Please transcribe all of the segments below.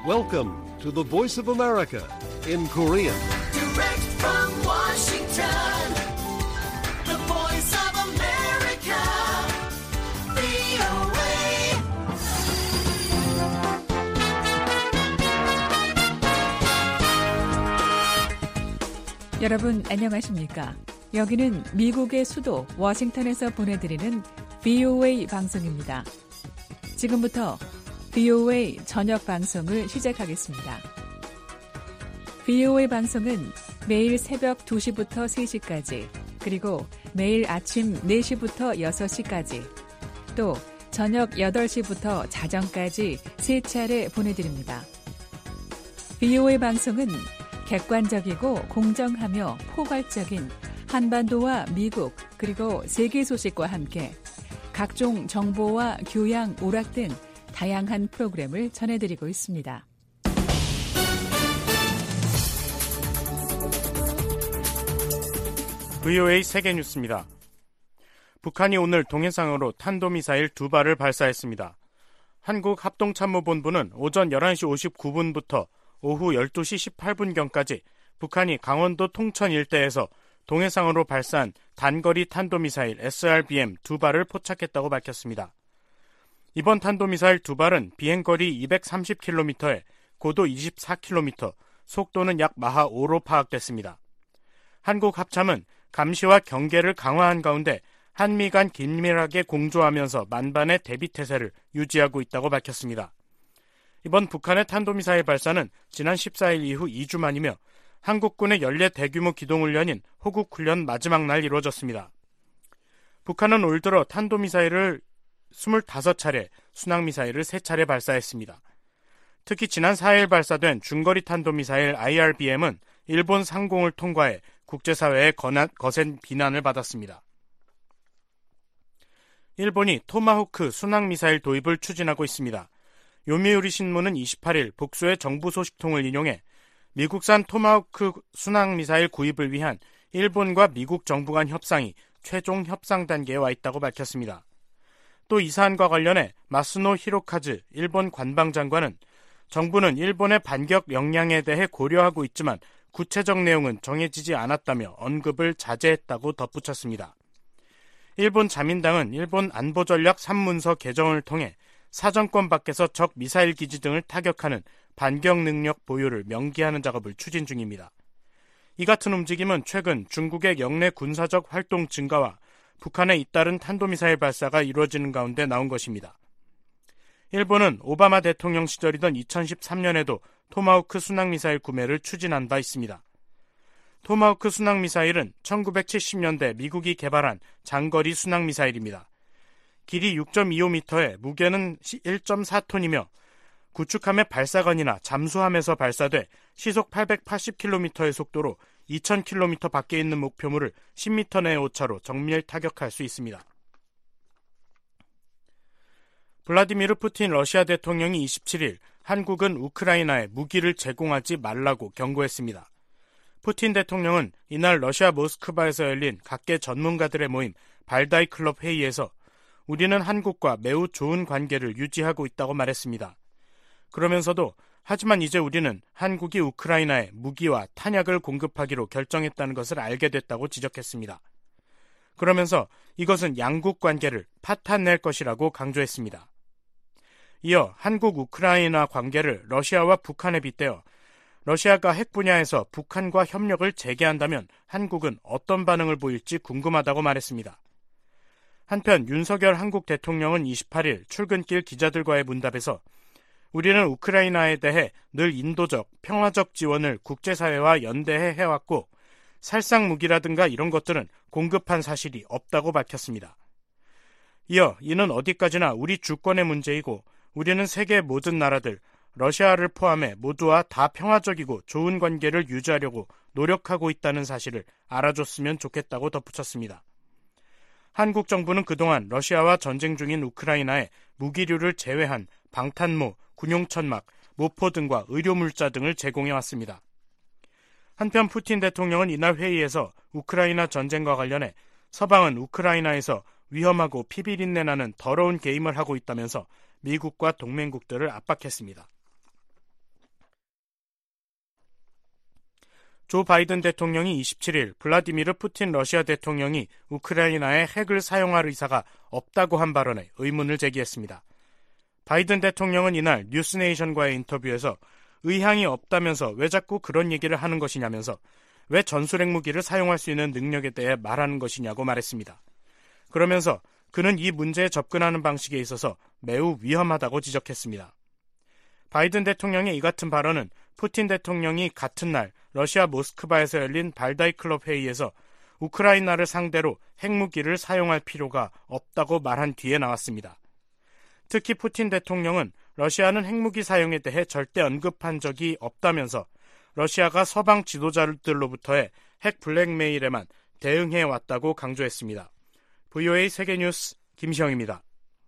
Welcome to the Voice of America in Korean. Direct from Washington, the Voice of America, VOA. 여러분 안녕하십니까? 여기는 미국의 수도 워싱턴에서 보내드리는 VOA 방송입니다. 지금부터 VOA 저녁 방송을 시작하겠습니다. VOA 방송은 매일 새벽 2시부터 3시까지, 그리고 매일 아침 4시부터 6시까지, 또 저녁 8시부터 자정까지 3차례 보내드립니다. VOA 방송은 객관적이고 공정하며 포괄적인 한반도와 미국 그리고 세계 소식과 함께 각종 정보와 교양, 오락 등 다양한 프로그램을 전해드리고 있습니다. VOA 세계뉴스입니다. 북한이 오늘 동해상으로 탄도미사일 2발을 발사했습니다. 한국합동참모본부는 오전 11시 59분부터 오후 12시 18분경까지 북한이 강원도 통천 일대에서 동해상으로 발사한 단거리 탄도미사일 SRBM 2발을 포착했다고 밝혔습니다. 이번 탄도미사일 2발은 비행거리 230km에 고도 24km, 속도는 약 마하 5로 파악됐습니다. 한국합참은 감시와 경계를 강화한 가운데 한미 간 긴밀하게 공조하면서 만반의 대비태세를 유지하고 있다고 밝혔습니다. 이번 북한의 탄도미사일 발사는 지난 14일 이후 2주 만이며 한국군의 연례 대규모 기동훈련인 호국훈련 마지막 날 이루어졌습니다. 북한은 올 들어 탄도미사일을 25차례, 순항미사일을 3차례 발사했습니다. 특히 지난 4일 발사된 중거리 탄도미사일 IRBM은 일본 상공을 통과해 국제사회의 거센 비난을 받았습니다. 일본이 토마호크 순항미사일 도입을 추진하고 있습니다. 요미우리 신문은 28일 복수의 정부 소식통을 인용해 미국산 토마호크 순항미사일 구입을 위한 일본과 미국 정부 간 협상이 최종 협상 단계에 와 있다고 밝혔습니다. 또 이 사안과 관련해 마스노 히로카즈 일본 관방장관은 정부는 일본의 반격 역량에 대해 고려하고 있지만 구체적 내용은 정해지지 않았다며 언급을 자제했다고 덧붙였습니다. 일본 자민당은 일본 안보전략 3문서 개정을 통해 사정권 밖에서 적 미사일 기지 등을 타격하는 반격 능력 보유를 명기하는 작업을 추진 중입니다. 이 같은 움직임은 최근 중국의 영내 군사적 활동 증가와 북한에 잇따른 탄도미사일 발사가 이루어지는 가운데 나온 것입니다. 일본은 오바마 대통령 시절이던 2013년에도 토마호크 순항미사일 구매를 추진한 바 있습니다. 토마호크 순항미사일은 1970년대 미국이 개발한 장거리 순항미사일입니다. 길이 6.25m에 무게는 1.4톤이며 구축함의 발사관이나 잠수함에서 발사돼 시속 880km의 속도로 2000km 밖에 있는 목표물을 10m 내의 오차로 정밀 타격할 수 있습니다. 블라디미르 푸틴 러시아 대통령이 27일 한국은 우크라이나에 무기를 제공하지 말라고 경고했습니다. 푸틴 대통령은 이날 러시아 모스크바에서 열린 각계 전문가들의 모임 발다이 클럽 회의에서 우리는 한국과 매우 좋은 관계를 유지하고 있다고 말했습니다. 그러면서도 하지만 이제 우리는 한국이 우크라이나에 무기와 탄약을 공급하기로 결정했다는 것을 알게 됐다고 지적했습니다. 그러면서 이것은 양국 관계를 파탄낼 것이라고 강조했습니다. 이어 한국 우크라이나 관계를 러시아와 북한에 빗대어 러시아가 핵 분야에서 북한과 협력을 재개한다면 한국은 어떤 반응을 보일지 궁금하다고 말했습니다. 한편 윤석열 한국 대통령은 28일 출근길 기자들과의 문답에서 우리는 우크라이나에 대해 늘 인도적, 평화적 지원을 국제사회와 연대해 해왔고 살상 무기라든가 이런 것들은 공급한 사실이 없다고 밝혔습니다. 이어 이는 어디까지나 우리 주권의 문제이고 우리는 세계 모든 나라들, 러시아를 포함해 모두와 다 평화적이고 좋은 관계를 유지하려고 노력하고 있다는 사실을 알아줬으면 좋겠다고 덧붙였습니다. 한국 정부는 그동안 러시아와 전쟁 중인 우크라이나에 무기류를 제외한 방탄모, 군용천막, 모포 등과 의료물자 등을 제공해왔습니다. 한편 푸틴 대통령은 이날 회의에서 우크라이나 전쟁과 관련해 서방은 우크라이나에서 위험하고 피비린내 나는 더러운 게임을 하고 있다면서 미국과 동맹국들을 압박했습니다. 조 바이든 대통령이 27일 블라디미르 푸틴 러시아 대통령이 우크라이나에 핵을 사용할 의사가 없다고 한 발언에 의문을 제기했습니다. 바이든 대통령은 이날 뉴스네이션과의 인터뷰에서 의향이 없다면서 왜 자꾸 그런 얘기를 하는 것이냐면서 왜 전술핵 무기를 사용할 수 있는 능력에 대해 말하는 것이냐고 말했습니다. 그러면서 그는 이 문제에 접근하는 방식에 있어서 매우 위험하다고 지적했습니다. 바이든 대통령의 이 같은 발언은 푸틴 대통령이 같은 날 러시아 모스크바에서 열린 발다이 클럽 회의에서 우크라이나를 상대로 핵무기를 사용할 필요가 없다고 말한 뒤에 나왔습니다. 특히 푸틴 대통령은 러시아는 핵무기 사용에 대해 절대 언급한 적이 없다면서 러시아가 서방 지도자들로부터의 핵 블랙메일에만 대응해왔다고 강조했습니다. VOA 세계뉴스 김시영입니다.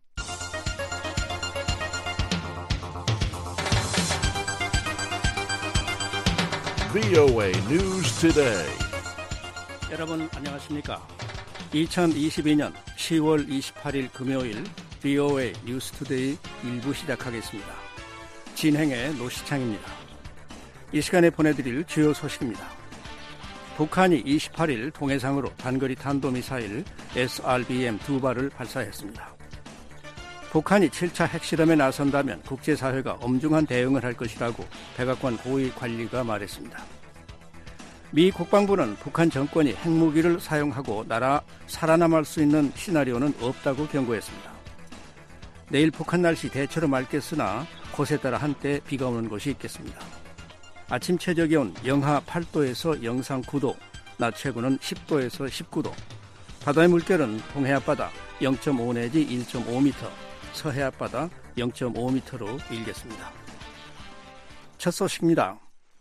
VOA News Today. 여러분 안녕하십니까? 2022년 10월 28일 금요일 VOA 뉴스 투데이 1부 시작하겠습니다. 진행의 노시창입니다. 이 시간에 보내드릴 주요 소식입니다. 북한이 28일 동해상으로 단거리 탄도미사일 SRBM 2발을 발사했습니다. 북한이 7차 핵실험에 나선다면 국제사회가 엄중한 대응을 할 것이라고 백악관 고위 관리가 말했습니다. 미 국방부는 북한 정권이 핵무기를 사용하고 살아남을 수 있는 시나리오는 없다고 경고했습니다. 내일 북한 날씨 대체로 맑겠으나 곳에 따라 한때 비가 오는 곳이 있겠습니다. 아침 최저기온 영하 8도에서 영상 9도, 낮 최고는 10도에서 19도, 바다의 물결은 동해 앞바다 0.5 내지 1.5m, 서해 앞바다 0.5m로 일겠습니다. 첫 소식입니다.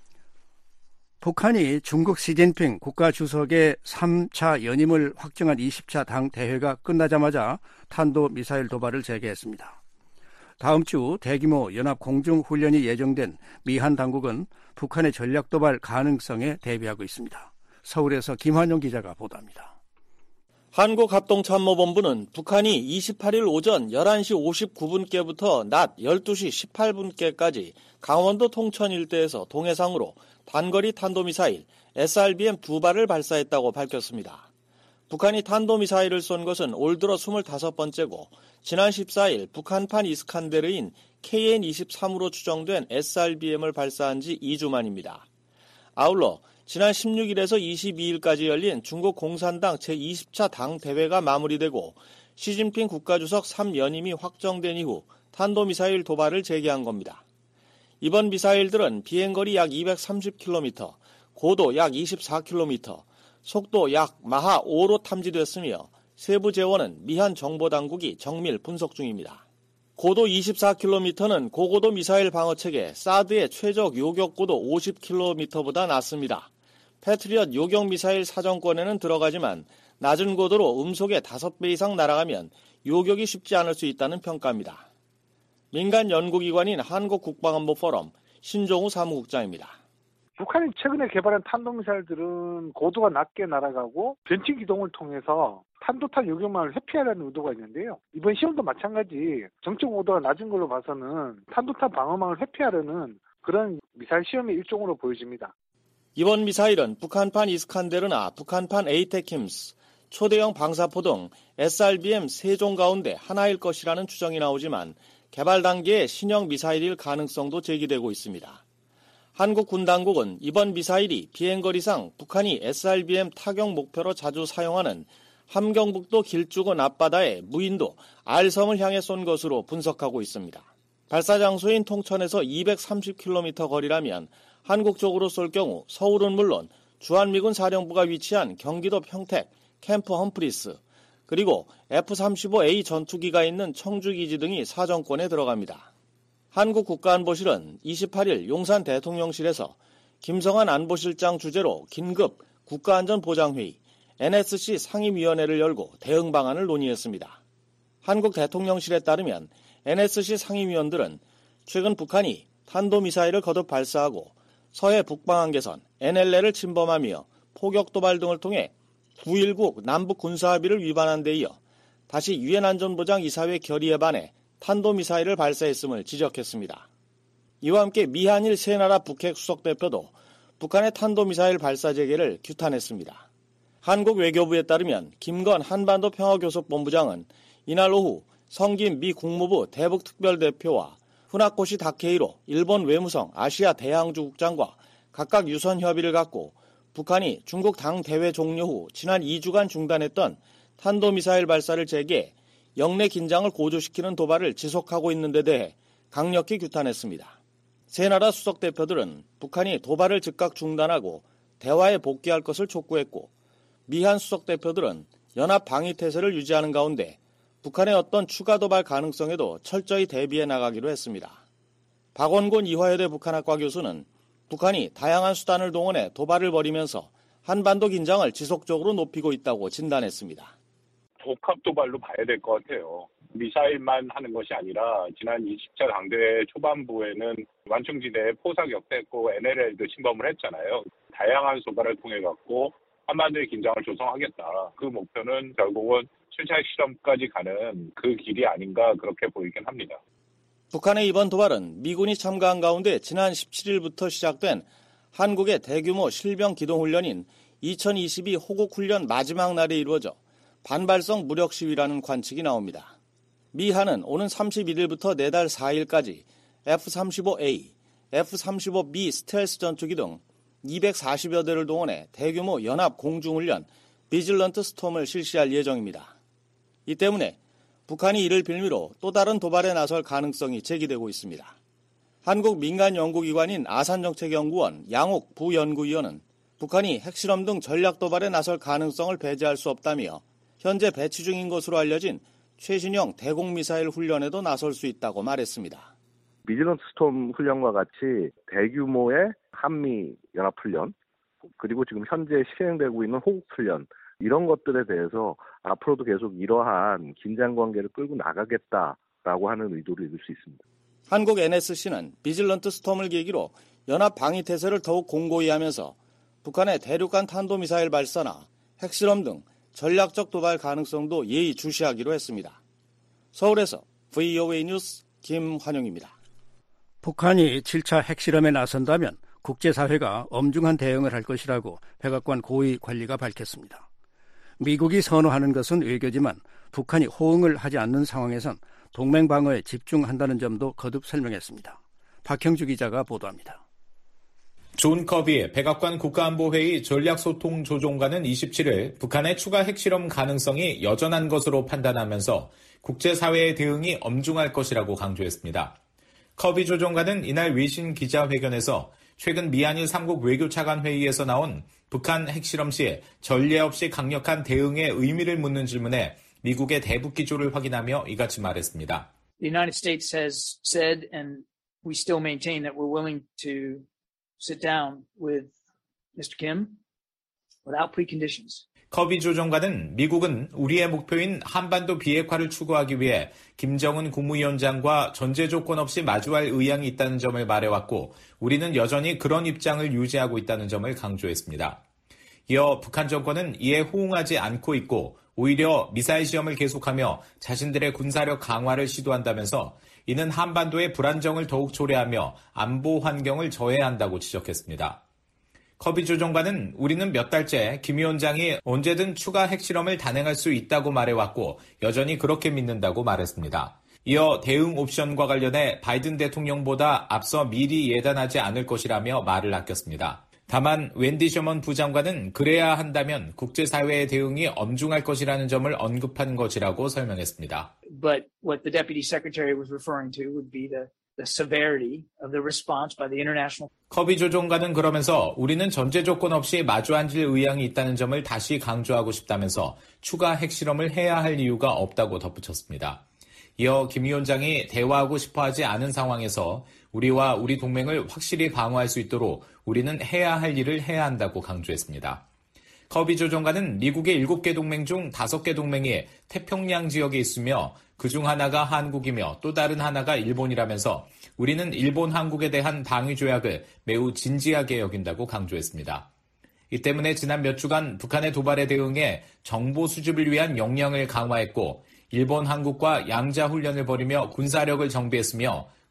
북한이 중국 시진핑 국가주석의 3차 연임을 확정한 20차 당 대회가 끝나자마자 탄도미사일 도발을 재개했습니다. 다음 주 대규모 연합 공중훈련이 예정된 미한 당국은 북한의 전략도발 가능성에 대비하고 있습니다. 서울에서 김환용 기자가 보도합니다. 한국합동참모본부는 북한이 28일 오전 11시 59분께부터 낮 12시 18분께까지 강원도 통천 일대에서 동해상으로 단거리 탄도미사일 SRBM 2발을 발사했다고 밝혔습니다. 북한이 탄도미사일을 쏜 것은 올 들어 25번째고 지난 14일 북한판 이스칸데르인 KN-23으로 추정된 SRBM을 발사한 지 2주 만입니다. 아울러 지난 16일에서 22일까지 열린 중국 공산당 제20차 당 대회가 마무리되고 시진핑 국가주석 3연임이 확정된 이후 탄도미사일 도발을 재개한 겁니다. 이번 미사일들은 비행거리 약 230km, 고도 약 24km, 속도 약 마하 5로 탐지됐으며 세부 재원은 미한 정보당국이 정밀 분석 중입니다. 고도 24km는 고고도 미사일 방어체계 사드의 최적 요격고도 50km보다 낮습니다. 패트리엇 요격 미사일 사정권에는 들어가지만 낮은 고도로 음속의 5배 이상 날아가면 요격이 쉽지 않을 수 있다는 평가입니다. 민간 연구기관인 한국국방안보포럼 신종우 사무국장입니다. 북한이 최근에 개발한 탄도미사일들은 고도가 낮게 날아가고 변칙 기동을 통해서 탄도탄 요격망을 회피하려는 의도가 있는데요. 이번 시험도 마찬가지 정적 오도가 낮은 걸로 봐서는 탄도탄 방어망을 회피하려는 그런 미사일 시험의 일종으로 보여집니다. 이번 미사일은 북한판 이스칸데르나 북한판 에이테킴스, 초대형 방사포 등 SRBM 3종 가운데 하나일 것이라는 추정이 나오지만 개발 단계의 신형 미사일일 가능성도 제기되고 있습니다. 한국 군 당국은 이번 미사일이 비행거리상 북한이 SRBM 타격 목표로 자주 사용하는 함경북도 길쭉은 앞바다의 무인도 알섬을 향해 쏜 것으로 분석하고 있습니다. 발사 장소인 통천에서 230km 거리라면 한국 쪽으로 쏠 경우 서울은 물론 주한미군 사령부가 위치한 경기도 평택, 캠프 험프리스, 그리고 F-35A 전투기가 있는 청주기지 등이 사정권에 들어갑니다. 한국 국가안보실은 28일 용산 대통령실에서 김성한 안보실장 주재로 긴급 국가안전보장회의 NSC 상임위원회를 열고 대응 방안을 논의했습니다. 한국 대통령실에 따르면 NSC 상임위원들은 최근 북한이 탄도미사일을 거듭 발사하고 서해 북방한계선 NLL을 침범하며 포격도발 등을 통해 9.19 남북군사합의를 위반한 데 이어 다시 유엔 안전보장 이사회 결의에 반해 탄도미사일을 발사했음을 지적했습니다. 이와 함께 미한일 세 나라 북핵 수석대표도 북한의 탄도미사일 발사 재개를 규탄했습니다. 한국 외교부에 따르면 김건 한반도 평화교섭본부장은 이날 오후 성김 미 국무부 대북특별대표와 후나코시 다케이로 일본 외무성 아시아 대양주 국장과 각각 유선 협의를 갖고 북한이 중국 당 대회 종료 후 지난 2주간 중단했던 탄도미사일 발사를 재개해 영내 긴장을 고조시키는 도발을 지속하고 있는 데 대해 강력히 규탄했습니다. 세 나라 수석 대표들은 북한이 도발을 즉각 중단하고 대화에 복귀할 것을 촉구했고 미한 수석 대표들은 연합 방위 태세를 유지하는 가운데 북한의 어떤 추가 도발 가능성에도 철저히 대비해 나가기로 했습니다. 박원곤 이화여대 북한학과 교수는 북한이 다양한 수단을 동원해 도발을 벌이면서 한반도 긴장을 지속적으로 높이고 있다고 진단했습니다. 복합 도발로 봐야 될 것 같아요. 미사일만 하는 것이 아니라 지난 20차 당대회 초반부에는 완충지대에 포사 격퇴했고 NLL도 침범을 했잖아요. 다양한 도발을 통해 갖고 한반도의 긴장을 조성하겠다. 그 목표는 결국은 7차 핵실험까지 가는 그 길이 아닌가 그렇게 보이긴 합니다. 북한의 이번 도발은 미군이 참가한 가운데 지난 17일부터 시작된 한국의 대규모 실병 기동훈련인 2022 호국훈련 마지막 날에 이루어져 반발성 무력 시위라는 관측이 나옵니다. 미한은 오는 31일부터 내달 4일까지 F-35A, F-35B 스텔스 전투기 등 240여 대를 동원해 대규모 연합 공중훈련 비질런트 스톰을 실시할 예정입니다. 이 때문에 북한이 이를 빌미로 또 다른 도발에 나설 가능성이 제기되고 있습니다. 한국 민간 연구기관인 아산정책연구원 양옥 부연구위원은 북한이 핵실험 등 전략 도발에 나설 가능성을 배제할 수 없다며 현재 배치 중인 것으로 알려진 최신형 대공미사일 훈련에도 나설 수 있다고 말했습니다. 비질런트 스톰 훈련과 같이 대규모의 한미 연합훈련, 그리고 지금 현재 시행되고 있는 호국훈련, 이런 것들에 대해서 앞으로도 계속 이러한 긴장관계를 끌고 나가겠다라고 하는 의도를 읽을 수 있습니다. 한국 NSC는 비질런트 스톰을 계기로 연합 방위 태세를 더욱 공고히 하면서 북한의 대륙간 탄도미사일 발사나 핵실험 등 전략적 도발 가능성도 예의 주시하기로 했습니다. 서울에서 VOA 뉴스 김환영입니다. 북한이 7차 핵실험에 나선다면 국제사회가 엄중한 대응을 할 것이라고 백악관 고위 관리가 밝혔습니다. 미국이 선호하는 것은 외교지만 북한이 호응을 하지 않는 상황에선 동맹 방어에 집중한다는 점도 거듭 설명했습니다. 박형주 기자가 보도합니다. 존 커비 백악관 국가안보회의 전략소통조종관은 27일 북한의 추가 핵실험 가능성이 여전한 것으로 판단하면서 국제사회의 대응이 엄중할 것이라고 강조했습니다. 커비 조종관은 이날 외신 기자회견에서 최근 미한일 3국 외교차관 회의에서 나온 북한 핵실험 시 전례 없이 강력한 대응의 의미를 묻는 질문에 미국의 대북 기조를 확인하며 이같이 말했습니다. The United States has said, and we still maintain that we're willing to sit down with Mr. Kim without preconditions. 커비 조정관은 미국은 우리의 목표인 한반도 비핵화를 추구하기 위해 김정은 국무위원장과 전제 조건 없이 마주할 의향이 있다는 점을 말해왔고 우리는 여전히 그런 입장을 유지하고 있다는 점을 강조했습니다. 이어 북한 정권은 이에 호응하지 않고 있고 오히려 미사일 시험을 계속하며 자신들의 군사력 강화를 시도한다면서 이는 한반도의 불안정을 더욱 초래하며 안보 환경을 저해한다고 지적했습니다. 커비 조정관은 우리는 몇 달째 김 위원장이 언제든 추가 핵실험을 단행할 수 있다고 말해왔고 여전히 그렇게 믿는다고 말했습니다. 이어 대응 옵션과 관련해 바이든 대통령보다 앞서 미리 예단하지 않을 것이라며 말을 아꼈습니다. 다만 웬디 셔먼 부장관은 그래야 한다면 국제사회의 대응이 엄중할 것이라는 점을 언급한 것이라고 설명했습니다. But what the Deputy Secretary was referring to would be the severity of the response by the international. 커비 조종관은 그러면서 우리는 전제 조건 없이 마주 앉을 의향이 있다는 점을 다시 강조하고 싶다면서 추가 핵실험을 해야 할 이유가 없다고 덧붙였습니다. 이어 김 위원장이 대화하고 싶어하지 않은 상황에서 우리와 우리 동맹을 확실히 방어할 수 있도록 우리는 해야 할 일을 해야 한다고 강조했습니다. 커비 조정관은 미국의 7개 동맹 중 5개 동맹이 태평양 지역에 있으며 그중 하나가 한국이며 또 다른 하나가 일본이라면서 우리는 일본 한국에 대한 방위 조약을 매우 진지하게 여긴다고 강조했습니다. 이 때문에 지난 몇 주간 북한의 도발에 대응해 정보 수집을 위한 역량을 강화했고 일본 한국과 양자 훈련을 벌이며 군사력을 정비했으며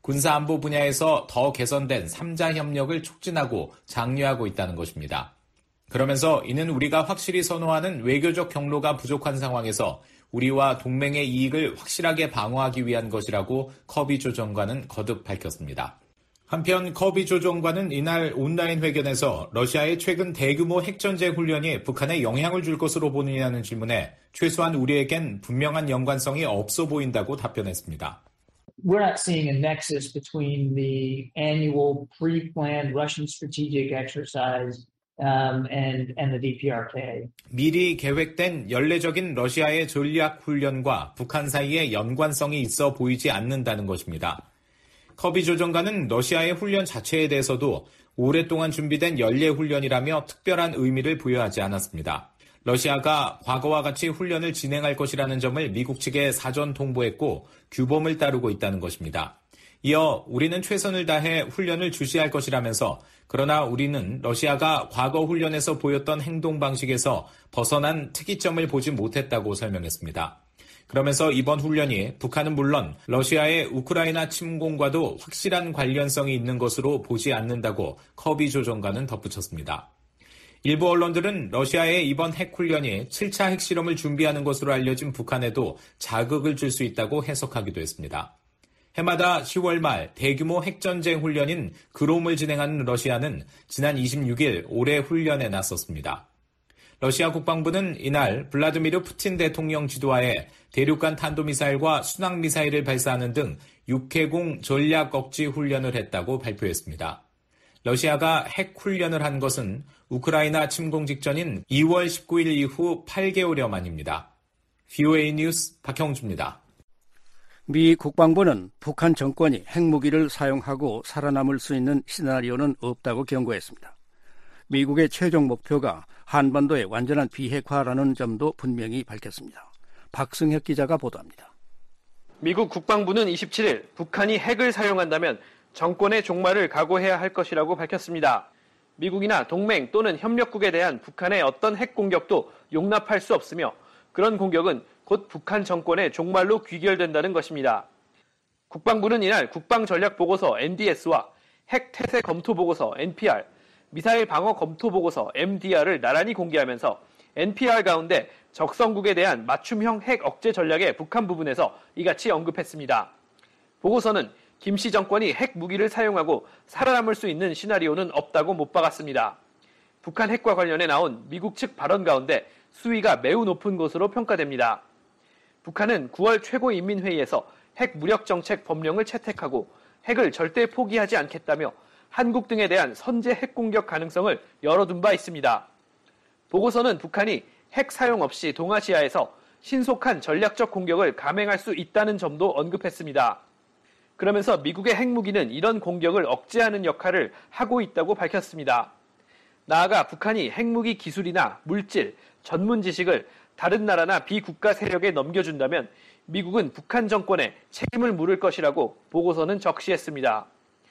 군사안보 분야에서 더 개선된 3자 협력을 촉진하고 장려하고 있다는 것입니다. 그러면서 이는 우리가 확실히 선호하는 외교적 경로가 부족한 상황에서 우리와 동맹의 이익을 확실하게 방어하기 위한 것이라고 커비 조정관은 거듭 밝혔습니다. 한편 커비 조정관은 이날 온라인 회견에서 러시아의 최근 대규모 핵전쟁 훈련이 북한에 영향을 줄 것으로 보느냐는 질문에 최소한 우리에겐 분명한 연관성이 없어 보인다고 답변했습니다. We're not seeing a nexus between the annual pre-planned Russian strategic exercise and the DPRK. 미리 계획된 연례적인 러시아의 전략 훈련과 북한 사이에 연관성이 있어 보이지 않는다는 것입니다. 커비 조정관은 러시아의 훈련 자체에 대해서도 오랫동안 준비된 연례 훈련이라며 특별한 의미를 부여하지 않았습니다. 러시아가 과거와 같이 훈련을 진행할 것이라는 점을 미국 측에 사전 통보했고 규범을 따르고 있다는 것입니다. 이어 우리는 최선을 다해 훈련을 주시할 것이라면서 그러나 우리는 러시아가 과거 훈련에서 보였던 행동 방식에서 벗어난 특이점을 보지 못했다고 설명했습니다. 그러면서 이번 훈련이 북한은 물론 러시아의 우크라이나 침공과도 확실한 관련성이 있는 것으로 보지 않는다고 커비 조정관은 덧붙였습니다. 일부 언론들은 러시아의 이번 핵훈련이 7차 핵실험을 준비하는 것으로 알려진 북한에도 자극을 줄 수 있다고 해석하기도 했습니다. 해마다 10월 말 대규모 핵전쟁 훈련인 그롬을 진행하는 러시아는 지난 26일 올해 훈련에 나섰습니다. 러시아 국방부는 이날 블라디미르 푸틴 대통령 지도하에 대륙간 탄도미사일과 순항미사일을 발사하는 등 육해공 전략 억지 훈련을 했다고 발표했습니다. 러시아가 핵훈련을 한 것은 우크라이나 침공 직전인 2월 19일 이후 8개월여 만입니다. VOA 뉴스 박형주입니다. 미 국방부는 북한 정권이 핵무기를 사용하고 살아남을 수 있는 시나리오는 없다고 경고했습니다. 미국의 최종 목표가 한반도의 완전한 비핵화라는 점도 분명히 밝혔습니다. 박승혁 기자가 보도합니다. 미국 국방부는 27일 북한이 핵을 사용한다면 정권의 종말을 각오해야 할 것이라고 밝혔습니다. 미국이나 동맹 또는 협력국에 대한 북한의 어떤 핵 공격도 용납할 수 없으며 그런 공격은 곧 북한 정권의 종말로 귀결된다는 것입니다. 국방부는 이날 국방전략보고서 NDS와 핵태세 검토보고서 NPR, 미사일 방어 검토보고서 MDR을 나란히 공개하면서 NPR 가운데 적성국에 대한 맞춤형 핵 억제 전략의 북한 부분에서 이같이 언급했습니다. 보고서는 김씨 정권이 핵무기를 사용하고 살아남을 수 있는 시나리오는 없다고 못 박았습니다. 북한 핵과 관련해 나온 미국 측 발언 가운데 수위가 매우 높은 것으로 평가됩니다. 북한은 9월 최고인민회의에서 핵무력정책 법령을 채택하고 핵을 절대 포기하지 않겠다며 한국 등에 대한 선제 핵공격 가능성을 열어둔 바 있습니다. 보고서는 북한이 핵 사용 없이 동아시아에서 신속한 전략적 공격을 감행할 수 있다는 점도 언급했습니다. 그러면서 미국의 핵무기는 이런 공격을 억제하는 역할을 하고 있다고 밝혔습니다. 나아가 북한이 핵무기 기술이나 물질, 전문 지식을 다른 나라나 비국가 세력에 넘겨준다면 미국은 북한 정권에 책임을 물을 것이라고 보고서는 적시했습니다.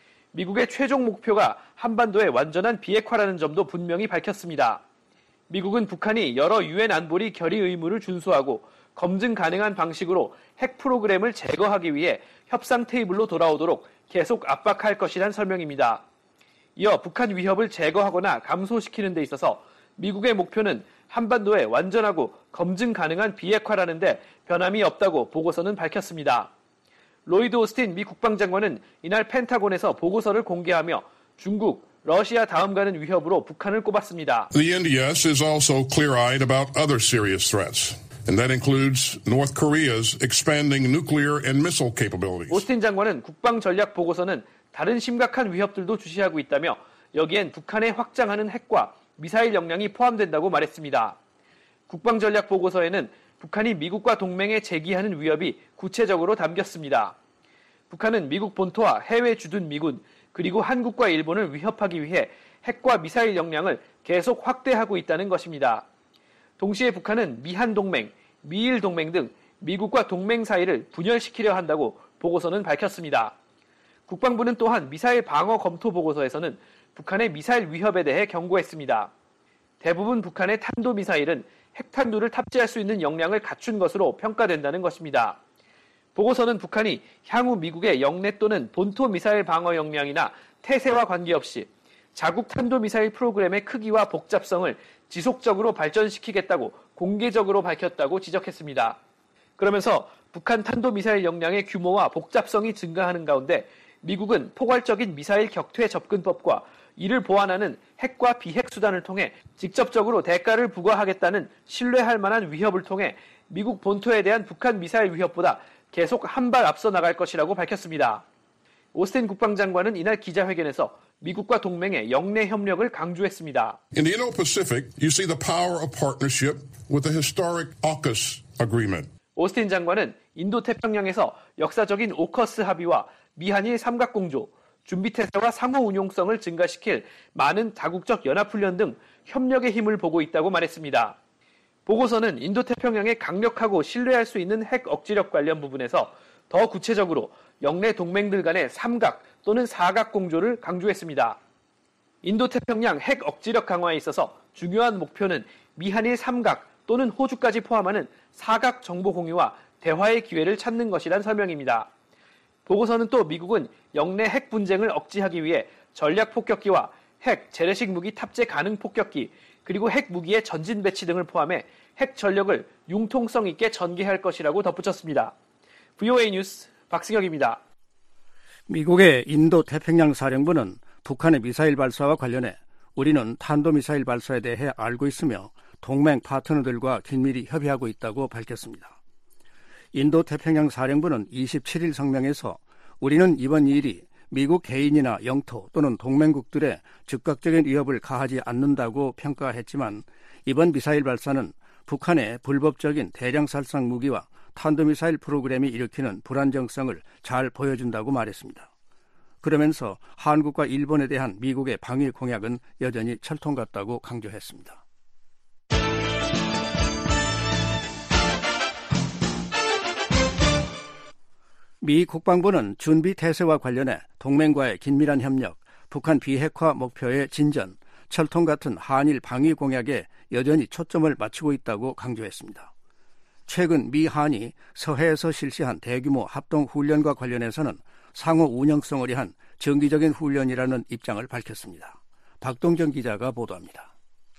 미국의 최종 목표가 한반도의 완전한 비핵화라는 점도 분명히 밝혔습니다. 미국은 북한이 여러 유엔 안보리 결의 의무를 준수하고 검증 가능한 방식으로 핵 프로그램을 제거하기 위해 협상 테이블로 돌아오도록 계속 압박할 것이란 설명입니다. 이어 북한 위협을 제거하거나 감소시키는 데 있어서 미국의 목표는 한반도의 완전하고 검증 가능한 비핵화라는 데 변함이 없다고 보고서는 밝혔습니다. 로이드 오스틴 미 국방장관은 이날 펜타곤에서 보고서를 공개하며 중국, 러시아 다음 가는 위협으로 북한을 꼽았습니다. The NDS is also clear-eyed about other serious threats. And that includes North Korea's expanding nuclear and missile capabilities. 오스틴 장관은 국방전략 보고서는 다른 심각한 위협들도 주시하고 있다며 여기엔 북한의 확장하는 핵과 미사일 역량이 포함된다고 말했습니다. 국방전략 보고서에는 북한이 미국과 동맹에 제기하는 위협이 구체적으로 담겼습니다. 북한은 미국 본토와 해외 주둔 미군 그리고 한국과 일본을 위협하기 위해 핵과 미사일 역량을 계속 확대하고 있다는 것입니다. 동시에 북한은 미한 동맹, 미일 동맹 등 미국과 동맹 사이를 분열시키려 한다고 보고서는 밝혔습니다. 국방부는 또한 미사일 방어 검토 보고서에서는 북한의 미사일 위협에 대해 경고했습니다. 대부분 북한의 탄도미사일은 핵탄두를 탑재할 수 있는 역량을 갖춘 것으로 평가된다는 것입니다. 보고서는 북한이 향후 미국의 영내 또는 본토 미사일 방어 역량이나 태세와 관계없이 자국 탄도미사일 프로그램의 크기와 복잡성을 지속적으로 발전시키겠다고 공개적으로 밝혔다고 지적했습니다. 그러면서 북한 탄도미사일 역량의 규모와 복잡성이 증가하는 가운데 미국은 포괄적인 미사일 격퇴 접근법과 이를 보완하는 핵과 비핵 수단을 통해 직접적으로 대가를 부과하겠다는 신뢰할 만한 위협을 통해 미국 본토에 대한 북한 미사일 위협보다 계속 한 발 앞서 나갈 것이라고 밝혔습니다. 오스틴 국방장관은 이날 기자회견에서 미국과 동맹의 영내 협력을 강조했습니다. In the Indo-Pacific, you see the power of partnership with the historic AUKUS agreement. 오스틴 장관은 인도태평양에서 역사적인 오커스 합의와 미한일 삼각공조, 준비태세와 상호 운용성을 증가시킬 많은 다국적 연합훈련 등 협력의 힘을 보고 있다고 말했습니다. 보고서는 인도태평양의 강력하고 신뢰할 수 있는 핵 억지력 관련 부분에서 더 구체적으로 영내 동맹들 간의 삼각 또는 사각 공조를 강조했습니다. 인도태평양 핵 억지력 강화에 있어서 중요한 목표는 미한일 삼각 또는 호주까지 포함하는 사각 정보 공유와 대화의 기회를 찾는 것이란 설명입니다. 보고서는 또 미국은 영내 핵 분쟁을 억제하기 위해 전략 폭격기와 핵 재래식 무기 탑재 가능 폭격기 그리고 핵 무기의 전진 배치 등을 포함해 핵 전력을 융통성 있게 전개할 것이라고 덧붙였습니다. VOA 뉴스 박승혁입니다. 미국의 인도태평양 사령부는 북한의 미사일 발사와 관련해 우리는 탄도미사일 발사에 대해 알고 있으며 동맹 파트너들과 긴밀히 협의하고 있다고 밝혔습니다. 인도태평양 사령부는 27일 성명에서 우리는 이번 일이 미국 개인이나 영토 또는 동맹국들의 즉각적인 위협을 가하지 않는다고 평가했지만 이번 미사일 발사는 북한의 불법적인 대량 살상 무기와 탄도미사일 프로그램이 일으키는 불안정성을 잘 보여준다고 말했습니다. 그러면서 한국과 일본에 대한 미국의 방위 공약은 여전히 철통 같다고 강조했습니다. 미 국방부는 준비 태세와 관련해 동맹과의 긴밀한 협력, 북한 비핵화 목표의 진전, 철통 같은 한일 방위 공약에 여전히 초점을 맞추고 있다고 강조했습니다. 최근 미 한이 서해에서 실시한 대규모 합동 훈련과 관련해서는 상호 운영성을 위한 정기적인 훈련이라는 입장을 밝혔습니다. 박동정 기자가 보도합니다.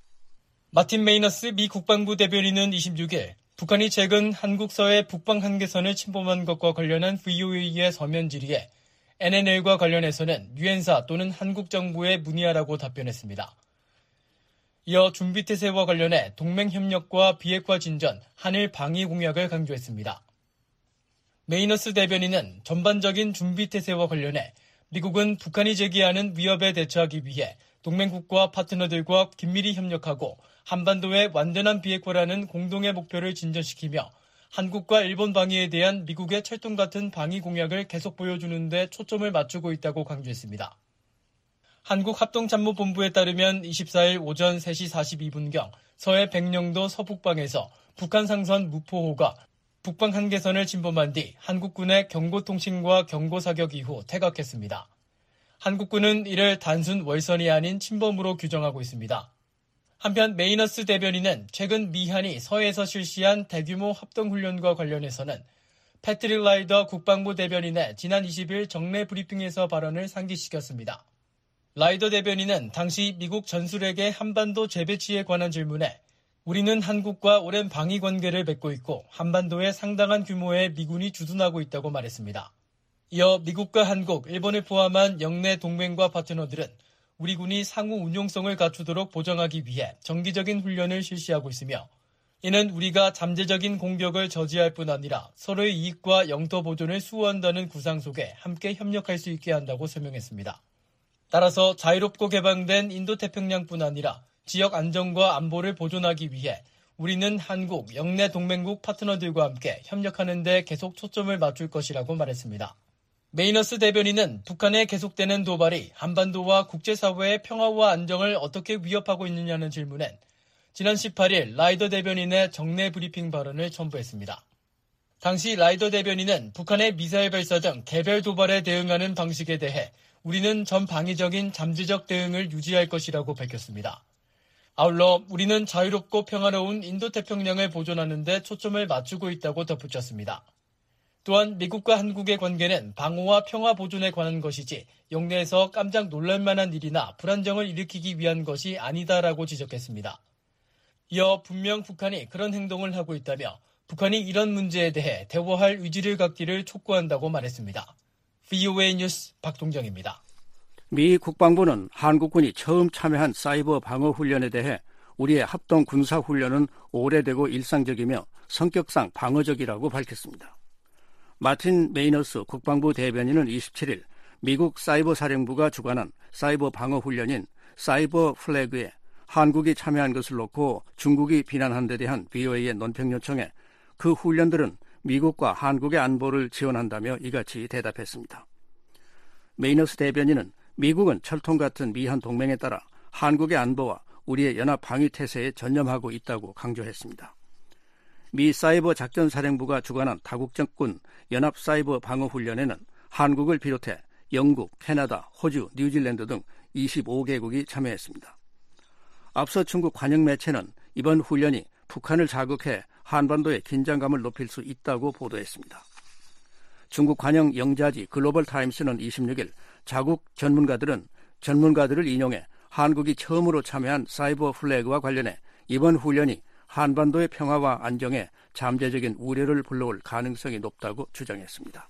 마틴 메이너스 미 국방부 대변인은 26일 북한이 최근 한국 서해 북방 한계선을 침범한 것과 관련한 VOA의 서면 질의에 NNL과 관련해서는 유엔사 또는 한국 정부에 문의하라고 답변했습니다. 이어 준비태세와 관련해 동맹협력과 비핵화 진전, 한일 방위 공약을 강조했습니다. 메이너스 대변인은 전반적인 준비태세와 관련해 미국은 북한이 제기하는 위협에 대처하기 위해 동맹국과 파트너들과 긴밀히 협력하고 한반도의 완전한 비핵화라는 공동의 목표를 진전시키며 한국과 일본 방위에 대한 미국의 철통 같은 방위 공약을 계속 보여주는 데 초점을 맞추고 있다고 강조했습니다. 한국합동참모본부에 따르면 24일 오전 3시 42분경 서해 백령도 서북방에서 북한 상선 무포호가 북방 한계선을 침범한 뒤 한국군의 경고통신과 경고사격 이후 퇴각했습니다. 한국군은 이를 단순 월선이 아닌 침범으로 규정하고 있습니다. 한편 메이너스 대변인은 최근 미한이 서해에서 실시한 대규모 합동훈련과 관련해서는 패트릭 라이더 국방부 대변인의 지난 20일 정례 브리핑에서 발언을 상기시켰습니다. 라이더 대변인은 당시 미국 전술핵의 한반도 재배치에 관한 질문에 우리는 한국과 오랜 방위 관계를 맺고 있고 한반도에 상당한 규모의 미군이 주둔하고 있다고 말했습니다. 이어 미국과 한국, 일본을 포함한 영내 동맹과 파트너들은 우리 군이 상호 운용성을 갖추도록 보장하기 위해 정기적인 훈련을 실시하고 있으며 이는 우리가 잠재적인 공격을 저지할 뿐 아니라 서로의 이익과 영토 보존을 수호한다는 구상 속에 함께 협력할 수 있게 한다고 설명했습니다. 따라서 자유롭고 개방된 인도태평양뿐 아니라 지역 안정과 안보를 보존하기 위해 우리는 한국, 영내 동맹국 파트너들과 함께 협력하는 데 계속 초점을 맞출 것이라고 말했습니다. 메이너스 대변인은 북한의 계속되는 도발이 한반도와 국제사회의 평화와 안정을 어떻게 위협하고 있느냐는 질문엔 지난 18일 라이더 대변인의 정례 브리핑 발언을 첨부했습니다. 당시 라이더 대변인은 북한의 미사일 발사 등 개별 도발에 대응하는 방식에 대해 우리는 전방위적인 잠재적 대응을 유지할 것이라고 밝혔습니다. 아울러 우리는 자유롭고 평화로운 인도태평양을 보존하는 데 초점을 맞추고 있다고 덧붙였습니다. 또한 미국과 한국의 관계는 방호와 평화 보존에 관한 것이지 영내에서 깜짝 놀랄 만한 일이나 불안정을 일으키기 위한 것이 아니다라고 지적했습니다. 이어 분명 북한이 그런 행동을 하고 있다며 북한이 이런 문제에 대해 대화할 의지를 갖기를 촉구한다고 말했습니다. VOA 뉴스 박동정입니다. 미 국방부는 한국군이 처음 참여한 사이버 방어 훈련에 대해 우리의 합동 군사 훈련은 오래되고 일상적이며 성격상 방어적이라고 밝혔습니다. 마틴 메이너스 국방부 대변인은 27일 미국 사이버 사령부가 주관한 사이버 방어 훈련인 사이버 플래그에 한국이 참여한 것을 놓고 중국이 비난한 데 대한 VOA의 논평 요청에 그 훈련들은 미국과 한국의 안보를 지원한다며 이같이 대답했습니다. 메이너스 대변인은 미국은 철통 같은 미한 동맹에 따라 한국의 안보와 우리의 연합 방위 태세에 전념하고 있다고 강조했습니다. 미 사이버 작전사령부가 주관한 다국적군 연합 사이버 방어 훈련에는 한국을 비롯해 영국, 캐나다, 호주, 뉴질랜드 등 25개국이 참여했습니다. 앞서 중국 관영 매체는 이번 훈련이 북한을 자극해 한반도의 긴장감을 높일 수 있다고 보도했습니다. 중국 관영 영자지 글로벌 타임스는 26일 자국 전문가들을 인용해 한국이 처음으로 참여한 사이버 플래그와 관련해 이번 훈련이 한반도의 평화와 안정에 잠재적인 우려를 불러올 가능성이 높다고 주장했습니다.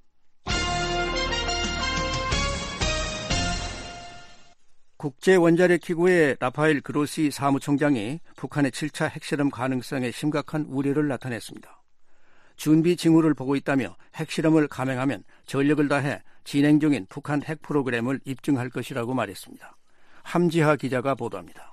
국제원자력기구의 라파엘 그로시 사무총장이 북한의 7차 핵실험 가능성에 심각한 우려를 나타냈습니다. 준비 징후를 보고 있다며 핵실험을 감행하면 전력을 다해 진행 중인 북한 핵 프로그램을 입증할 것이라고 말했습니다. 함지하 기자가 보도합니다.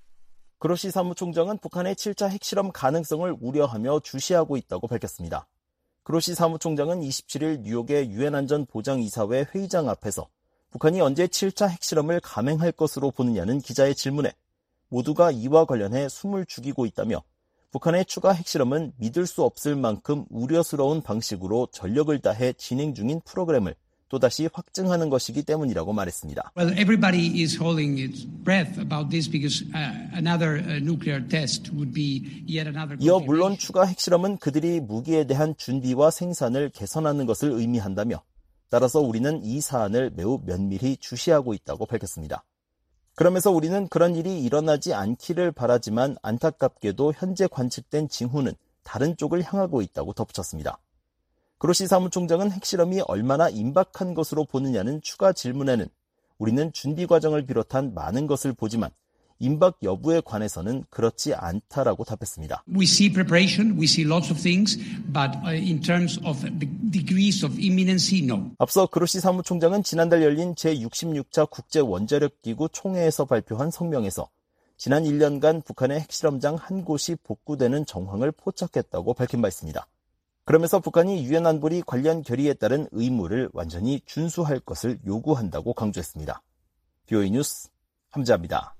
그로시 사무총장은 북한의 7차 핵실험 가능성을 우려하며 주시하고 있다고 밝혔습니다. 그로시 사무총장은 27일 뉴욕의 유엔 안전보장이사회 회의장 앞에서 북한이 언제 7차 핵실험을 감행할 것으로 보느냐는 기자의 질문에 모두가 이와 관련해 숨을 죽이고 있다며 북한의 추가 핵실험은 믿을 수 없을 만큼 우려스러운 방식으로 전력을 다해 진행 중인 프로그램을 또다시 확증하는 것이기 때문이라고 말했습니다. Well, everybody is holding its breath about this because another nuclear test would be yet another. 이어 물론 추가 핵실험은 그들이 무기에 대한 준비와 생산을 개선하는 것을 의미한다며 따라서 우리는 이 사안을 매우 면밀히 주시하고 있다고 밝혔습니다. 그러면서 우리는 그런 일이 일어나지 않기를 바라지만 안타깝게도 현재 관측된 징후는 다른 쪽을 향하고 있다고 덧붙였습니다. 그로시 사무총장은 핵실험이 얼마나 임박한 것으로 보느냐는 추가 질문에는 우리는 준비 과정을 비롯한 많은 것을 보지만 임박 여부에 관해서는 그렇지 않다라고 답했습니다. We see preparation, we see lots of things, but in terms of the degrees of imminency, no. 앞서 그로시 사무총장은 지난달 열린 제66차 국제원자력기구 총회에서 발표한 성명에서 지난 1년간 북한의 핵실험장 한 곳이 복구되는 정황을 포착했다고 밝힌 바 있습니다. 그러면서 북한이 유엔 안보리 관련 결의에 따른 의무를 완전히 준수할 것을 요구한다고 강조했습니다. VOA 뉴스 함지아입니다.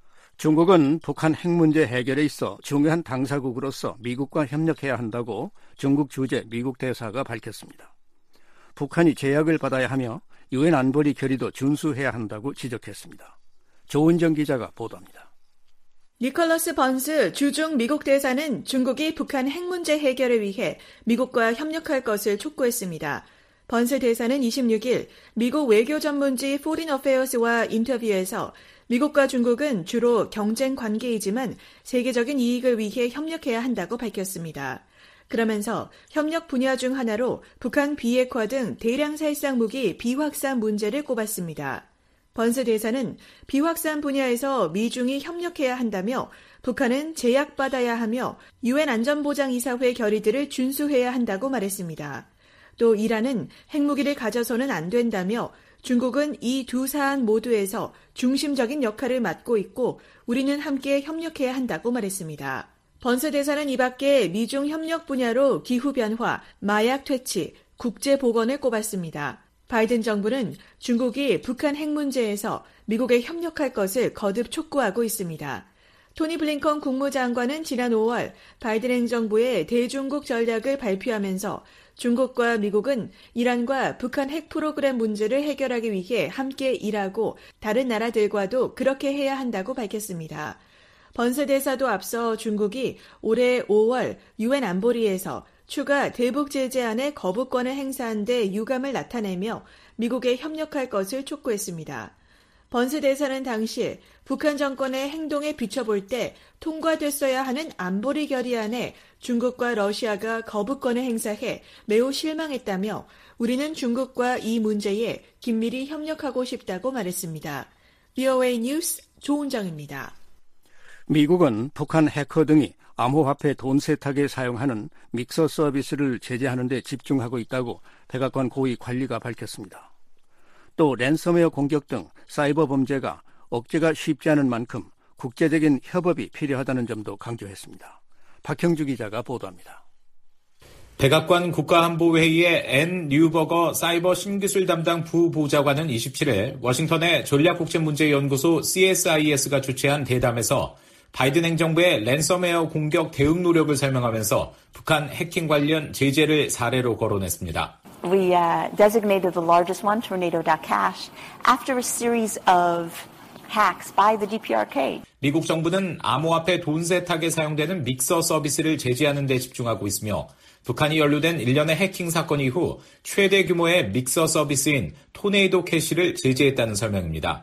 중국은 북한 핵 문제 해결에 있어 중요한 당사국으로서 미국과 협력해야 한다고 중국 주재 미국 대사가 밝혔습니다. 북한이 제약을 받아야 하며 유엔 안보리 결의도 준수해야 한다고 지적했습니다. 조은정 기자가 보도합니다. 니콜러스 번스 주중 미국 대사는 중국이 북한 핵 문제 해결을 위해 미국과 협력할 것을 촉구했습니다. 번스 대사는 26일 미국 외교 전문지 포린 어페어스와 인터뷰에서 미국과 중국은 주로 경쟁 관계이지만 세계적인 이익을 위해 협력해야 한다고 밝혔습니다. 그러면서 협력 분야 중 하나로 북한 비핵화 등 대량 살상 무기 비확산 문제를 꼽았습니다. 번스 대사는 비확산 분야에서 미중이 협력해야 한다며 북한은 제약받아야 하며 유엔 안전보장이사회 결의들을 준수해야 한다고 말했습니다. 또 이란은 핵무기를 가져서는 안 된다며 중국은 이 두 사안 모두에서 중심적인 역할을 맡고 있고 우리는 함께 협력해야 한다고 말했습니다. 번스 대사는 이 밖에 미중 협력 분야로 기후변화, 마약 퇴치, 국제보건을 꼽았습니다. 바이든 정부는 중국이 북한 핵 문제에서 미국에 협력할 것을 거듭 촉구하고 있습니다. 토니 블링컨 국무장관은 지난 5월 바이든 행정부의 대중국 전략을 발표하면서 중국과 미국은 이란과 북한 핵 프로그램 문제를 해결하기 위해 함께 일하고 다른 나라들과도 그렇게 해야 한다고 밝혔습니다. 번스 대사도 앞서 중국이 올해 5월 유엔 안보리에서 추가 대북 제재안에 거부권을 행사한 데 유감을 나타내며 미국에 협력할 것을 촉구했습니다. 번스 대사는 당시 북한 정권의 행동에 비춰볼 때 통과됐어야 하는 안보리 결의안에 중국과 러시아가 거부권을 행사해 매우 실망했다며 우리는 중국과 이 문제에 긴밀히 협력하고 싶다고 말했습니다. VOA 뉴스 조은정입니다. 미국은 북한 해커 등이 암호화폐 돈 세탁에 사용하는 믹서 서비스를 제재하는 데 집중하고 있다고 백악관 고위 관리가 밝혔습니다. 또 랜섬웨어 공격 등 사이버 범죄가 억제가 쉽지 않은 만큼 국제적인 협업이 필요하다는 점도 강조했습니다. 박형주 기자가 보도합니다. 백악관 국가안보회의의 앤 뉴버거 사이버 신기술 담당 부보좌관은 27일 워싱턴의 전략국제문제연구소 CSIS가 주최한 대담에서 바이든 행정부의 랜섬웨어 공격 대응 노력을 설명하면서 북한 해킹 관련 제재를 사례로 거론했습니다. We designated the largest one, Tornado.cash, after a series of hacks by the DPRK. 미국 정부는 암호화폐 돈 세탁에 사용되는 믹서 서비스를 제재하는 데 집중하고 있으며 북한이 연루된 일련의 해킹 사건 이후 최대 규모의 믹서 서비스인 토네이도 캐시를 제재했다는 설명입니다.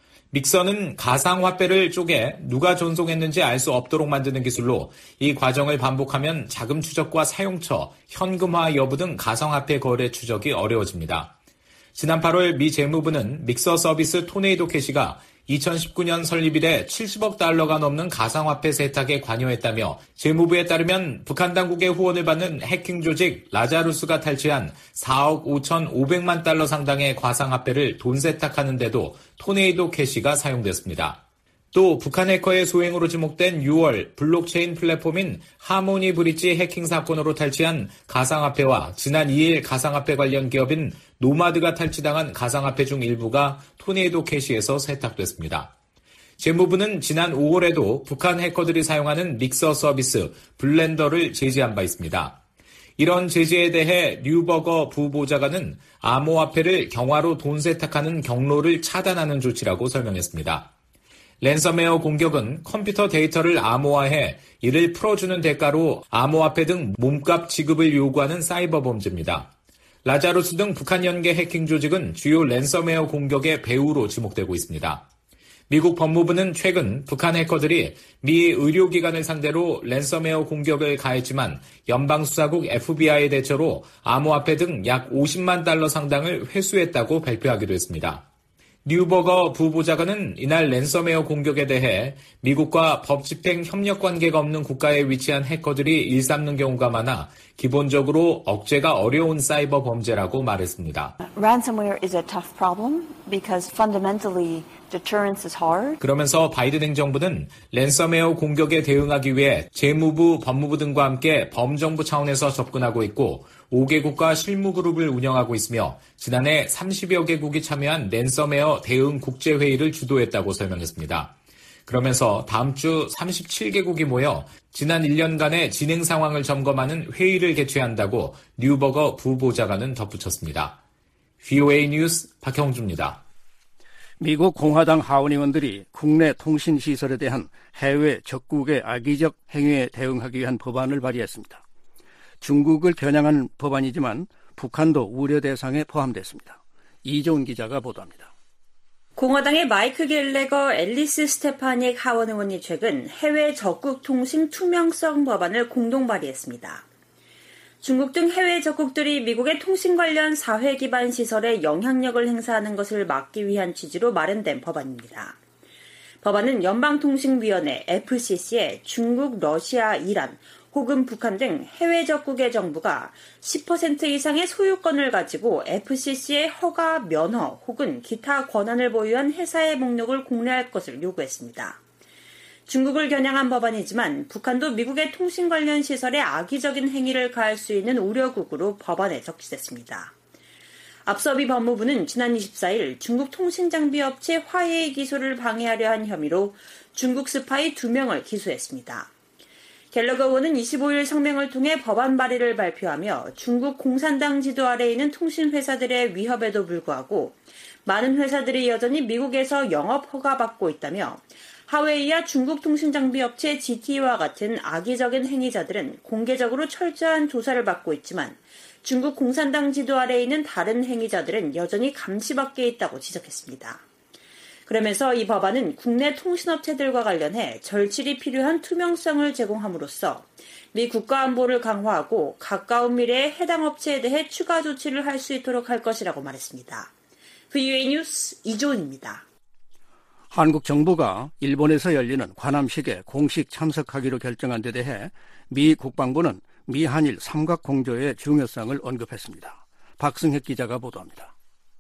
믹서는 가상화폐를 쪼개 누가 전송했는지 알 수 없도록 만드는 기술로 이 과정을 반복하면 자금 추적과 사용처, 현금화 여부 등 가상화폐 거래 추적이 어려워집니다. 지난 8월 미 재무부는 믹서 서비스 토네이도 캐시가 2019년 설립 이래 70억 달러가 넘는 가상화폐 세탁에 관여했다며 재무부에 따르면 북한 당국의 후원을 받는 해킹 조직 라자루스가 탈취한 4억 5,500만 달러 상당의 가상화폐를 돈 세탁하는 데도 토네이도 캐시가 사용됐습니다. 또 북한 해커의 소행으로 지목된 6월 블록체인 플랫폼인 하모니 브릿지 해킹 사건으로 탈취한 가상화폐와 지난 2일 가상화폐 관련 기업인 노마드가 탈취당한 가상화폐 중 일부가 토네이도 캐시에서 세탁됐습니다. 재무부는 지난 5월에도 북한 해커들이 사용하는 믹서 서비스 블렌더를 제재한 바 있습니다. 이런 제재에 대해 뉴버거 부보좌관은 암호화폐를 경화로 돈 세탁하는 경로를 차단하는 조치라고 설명했습니다. 랜섬웨어 공격은 컴퓨터 데이터를 암호화해 이를 풀어주는 대가로 암호화폐 등 몸값 지급을 요구하는 사이버 범죄입니다. 라자루스 등 북한 연계 해킹 조직은 주요 랜섬웨어 공격의 배후로 지목되고 있습니다. 미국 법무부는 최근 북한 해커들이 미 의료기관을 상대로 랜섬웨어 공격을 가했지만 연방수사국 FBI 대처로 암호화폐 등 약 50만 달러 상당을 회수했다고 발표하기도 했습니다. 뉴버거 부보좌관은 이날 랜섬웨어 공격에 대해 미국과 법집행 협력 관계가 없는 국가에 위치한 해커들이 일삼는 경우가 많아 기본적으로 억제가 어려운 사이버 범죄라고 말했습니다. Ransomware is a tough problem because fundamentally deterrence is hard. 그러면서 바이든 행정부는 랜섬웨어 공격에 대응하기 위해 재무부, 법무부 등과 함께 범정부 차원에서 접근하고 있고 5개국과 실무그룹을 운영하고 있으며 지난해 30여 개국이 참여한 랜섬웨어 대응 국제회의를 주도했다고 설명했습니다. 그러면서 다음 주 37개국이 모여 지난 1년간의 진행 상황을 점검하는 회의를 개최한다고 뉴버거 부보좌관은 덧붙였습니다. VOA 뉴스 박형주입니다. 미국 공화당 하원의원들이 국내 통신시설에 대한 해외 적국의 악의적 행위에 대응하기 위한 법안을 발의했습니다. 중국을 겨냥한 법안이지만 북한도 우려 대상에 포함됐습니다. 이종훈 기자가 보도합니다. 공화당의 마이크 갤래거, 앨리스 스테파닉 하원의원이 최근 해외 적국 통신 투명성 법안을 공동 발의했습니다. 중국 등 해외 적국들이 미국의 통신 관련 사회 기반 시설에 영향력을 행사하는 것을 막기 위한 취지로 마련된 법안입니다. 법안은 연방통신위원회 FCC에 중국, 러시아, 이란, 혹은 북한 등 해외 적국의 정부가 10% 이상의 소유권을 가지고 FCC의 허가, 면허 혹은 기타 권한을 보유한 회사의 목록을 공개할 것을 요구했습니다. 중국을 겨냥한 법안이지만 북한도 미국의 통신 관련 시설에 악의적인 행위를 가할 수 있는 우려국으로 법안에 적시됐습니다. 앞서 미 법무부는 지난 24일 중국 통신장비업체 화웨이 기술을 방해하려 한 혐의로 중국 스파이 2명을 기소했습니다. 갤러거 의원은 25일 성명을 통해 법안 발의를 발표하며 중국 공산당 지도 아래에 있는 통신회사들의 위협에도 불구하고 많은 회사들이 여전히 미국에서 영업 허가받고 있다며 하웨이와 중국 통신장비업체 GT와 같은 악의적인 행위자들은 공개적으로 철저한 조사를 받고 있지만 중국 공산당 지도 아래에 있는 다른 행위자들은 여전히 감시 밖에 있다고 지적했습니다. 그러면서 이 법안은 국내 통신업체들과 관련해 절실히 필요한 투명성을 제공함으로써 미 국가안보를 강화하고 가까운 미래에 해당 업체에 대해 추가 조치를 할 수 있도록 할 것이라고 말했습니다. VOA 뉴스 이조은입니다. 한국 정부가 일본에서 열리는 관함식에 공식 참석하기로 결정한 데 대해 미 국방부는 미한일 삼각공조의 중요성을 언급했습니다. 박승혁 기자가 보도합니다.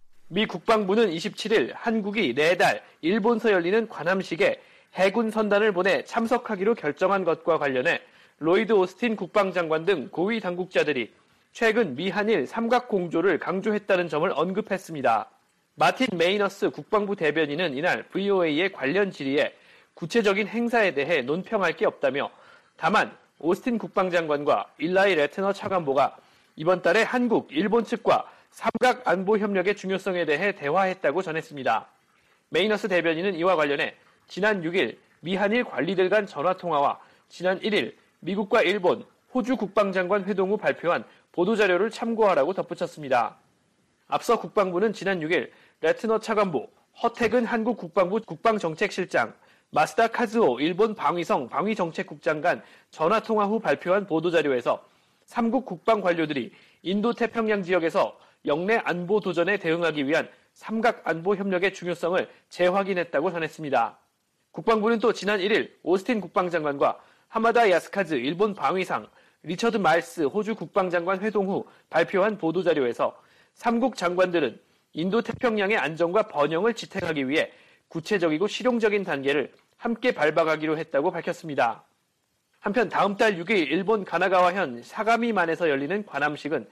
미 국방부는 27일 한국이 내달 일본서 열리는 관함식에 해군 선단을 보내 참석하기로 결정한 것과 관련해 로이드 오스틴 국방장관 등 고위 당국자들이 최근 미한일 삼각공조를 강조했다는 점을 언급했습니다. 마틴 메이너스 국방부 대변인은 이날 VOA의 관련 질의에 구체적인 행사에 대해 논평할 게 없다며 다만 오스틴 국방장관과 일라이 레트너 차관보가 이번 달에 한국, 일본 측과 삼각 안보 협력의 중요성에 대해 대화했다고 전했습니다. 메이너스 대변인은 이와 관련해 지난 6일 미한일 관리들 간 전화통화와 지난 1일 미국과 일본, 호주 국방장관 회동 후 발표한 보도자료를 참고하라고 덧붙였습니다. 앞서 국방부는 지난 6일 레트너 차관보, 허태근 한국 국방부 국방정책실장, 마스다 카즈오 일본 방위성 방위정책국장 간 전화통화 후 발표한 보도자료에서 3국 국방 관료들이 인도태평양 지역에서 영내 안보 도전에 대응하기 위한 삼각 안보 협력의 중요성을 재확인했다고 전했습니다. 국방부는 또 지난 1일 오스틴 국방장관과 하마다 야스카즈 일본 방위상, 리처드 마일스 호주 국방장관 회동 후 발표한 보도자료에서 3국 장관들은 인도태평양의 안정과 번영을 지탱하기 위해 구체적이고 실용적인 단계를 함께 밟아가기로 했다고 밝혔습니다. 한편 다음 달 6일 일본 가나가와현 사가미만에서 열리는 관함식은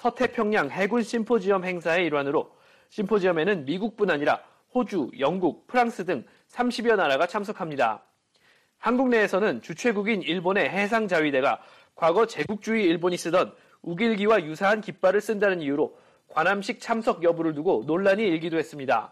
서태평양 해군 심포지엄 행사의 일환으로 심포지엄에는 미국뿐 아니라 호주, 영국, 프랑스 등 30여 나라가 참석합니다. 한국 내에서는 주최국인 일본의 해상자위대가 과거 제국주의 일본이 쓰던 우길기와 유사한 깃발을 쓴다는 이유로 관함식 참석 여부를 두고 논란이 일기도 했습니다.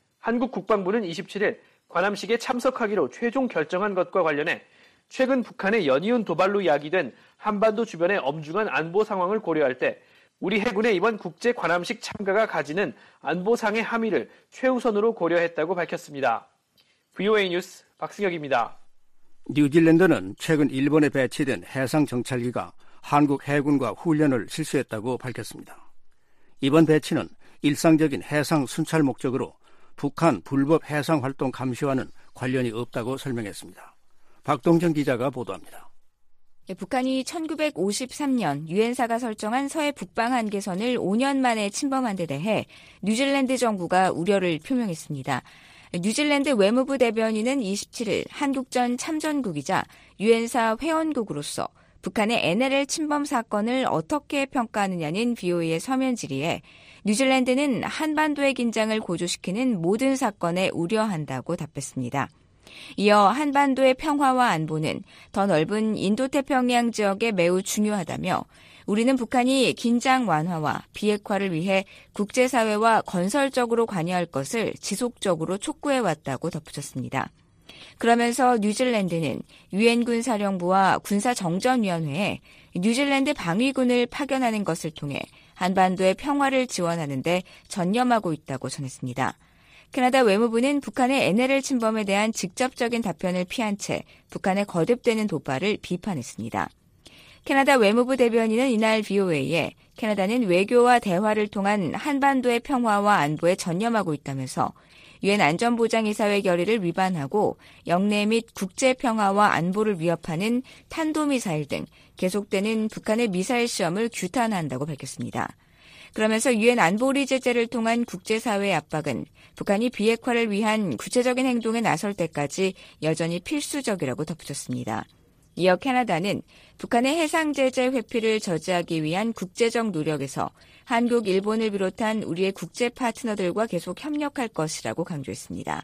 한국 국방부는 27일 관함식에 참석하기로 최종 결정한 것과 관련해 최근 북한의 연이은 도발로 야기된 한반도 주변의 엄중한 안보 상황을 고려할 때 우리 해군의 이번 국제 관함식 참가가 가지는 안보상의 함의를 최우선으로 고려했다고 밝혔습니다. VOA 뉴스 박승혁입니다. 뉴질랜드는 최근 일본에 배치된 해상 정찰기가 한국 해군과 훈련을 실시했다고 밝혔습니다. 이번 배치는 일상적인 해상 순찰 목적으로 북한 불법 해상 활동 감시와는 관련이 없다고 설명했습니다. 박동정 기자가 보도합니다. 북한이 1953년 유엔사가 설정한 서해 북방 한계선을 5년 만에 침범한 데 대해 뉴질랜드 정부가 우려를 표명했습니다. 뉴질랜드 외무부 대변인은 27일 한국전 참전국이자 유엔사 회원국으로서 북한의 NLL 침범 사건을 어떻게 평가하느냐는 VOA의 서면 질의에 뉴질랜드는 한반도의 긴장을 고조시키는 모든 사건에 우려한다고 답했습니다. 이어 한반도의 평화와 안보는 더 넓은 인도태평양 지역에 매우 중요하다며 우리는 북한이 긴장 완화와 비핵화를 위해 국제사회와 건설적으로 관여할 것을 지속적으로 촉구해왔다고 덧붙였습니다. 그러면서 뉴질랜드는 유엔군 사령부와 군사정전위원회에 뉴질랜드 방위군을 파견하는 것을 통해 한반도의 평화를 지원하는 데 전념하고 있다고 전했습니다. 캐나다 외무부는 북한의 NLL 침범에 대한 직접적인 답변을 피한 채 북한의 거듭되는 도발을 비판했습니다. 캐나다 외무부 대변인은 이날 VOA에 캐나다는 외교와 대화를 통한 한반도의 평화와 안보에 전념하고 있다면서 유엔 안전보장이사회 결의를 위반하고 영내 및 국제 평화와 안보를 위협하는 탄도미사일 등 계속되는 북한의 미사일 시험을 규탄한다고 밝혔습니다. 그러면서 유엔 안보리 제재를 통한 국제사회의 압박은 북한이 비핵화를 위한 구체적인 행동에 나설 때까지 여전히 필수적이라고 덧붙였습니다. 이어 캐나다는 북한의 해상제재 회피를 저지하기 위한 국제적 노력에서 한국, 일본을 비롯한 우리의 국제 파트너들과 계속 협력할 것이라고 강조했습니다.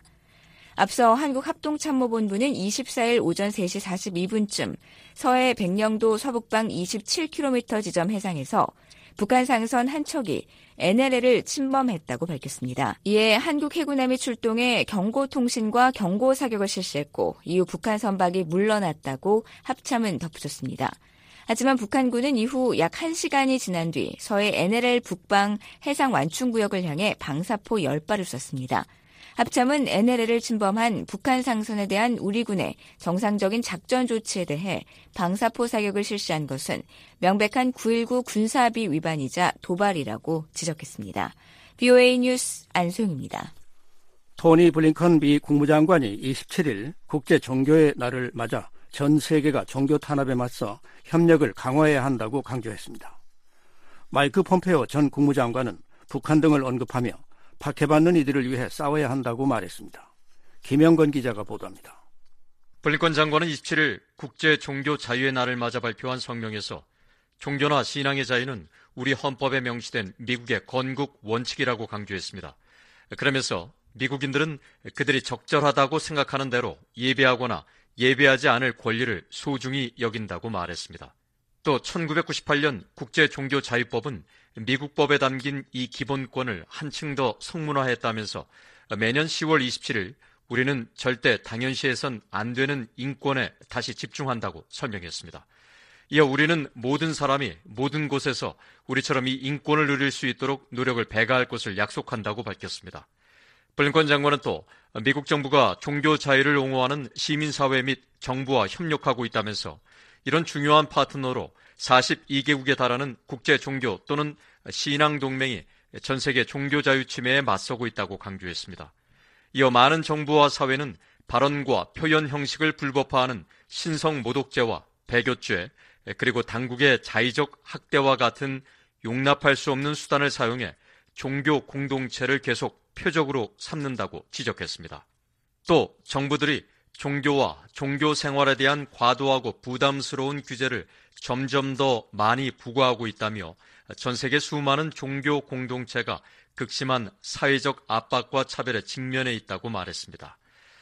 앞서 한국합동참모본부는 24일 오전 3시 42분쯤 서해 백령도 서북방 27km 지점 해상에서 북한 상선 한 척이 NLL을 침범했다고 밝혔습니다. 이에 한국 해군함이 출동해 경고통신과 경고사격을 실시했고 이후 북한 선박이 물러났다고 합참은 덧붙였습니다. 하지만 북한군은 이후 약 1시간이 지난 뒤 서해 NLL 북방 해상 완충구역을 향해 방사포 10발을 쐈습니다. 합참은 NLL을 침범한 북한 상선에 대한 우리군의 정상적인 작전 조치에 대해 방사포 사격을 실시한 것은 명백한 9.19 군사합의 위반이자 도발이라고 지적했습니다. BOA 뉴스 안소영입니다. 토니 블링컨 미 국무장관이 27일 국제 종교의 날을 맞아 전 세계가 종교 탄압에 맞서 협력을 강화해야 한다고 강조했습니다. 마이크 폼페오 전 국무장관은 북한 등을 언급하며 박해받는 이들을 위해 싸워야 한다고 말했습니다. 김영건 기자가 보도합니다. 블링컨 장관은 27일 국제 종교 자유의 날을 맞아 발표한 성명에서 종교나 신앙의 자유는 우리 헌법에 명시된 미국의 건국 원칙이라고 강조했습니다. 그러면서 미국인들은 그들이 적절하다고 생각하는 대로 예배하거나 예배하지 않을 권리를 소중히 여긴다고 말했습니다. 또 1998년 국제종교자유법은 미국 법에 담긴 이 기본권을 한층 더 성문화했다면서 매년 10월 27일 우리는 절대 당연시해선 안 되는 인권에 다시 집중한다고 설명했습니다. 이어 우리는 모든 사람이 모든 곳에서 우리처럼 이 인권을 누릴 수 있도록 노력을 배가할 것을 약속한다고 밝혔습니다. 블링컨 장관은 또 미국 정부가 종교 자유를 옹호하는 시민사회 및 정부와 협력하고 있다면서 이런 중요한 파트너로 42개국에 달하는 국제 종교 또는 신앙 동맹이 전 세계 종교 자유 침해에 맞서고 있다고 강조했습니다. 이어 많은 정부와 사회는 발언과 표현 형식을 불법화하는 신성 모독죄와 배교죄 그리고 당국의 자의적 학대와 같은 용납할 수 없는 수단을 사용해 종교 공동체를 계속 표적으로 삼는다고 지적했습니다. 또 정부들이 종교와 종교 생활에 대한 과도하고 부담스러운 규제를 점점 더 많이 부과하고 있다며 전 세계 수많은 종교 공동체가 극심한 사회적 압박과 차별에 직면해 있다고 말했습니다.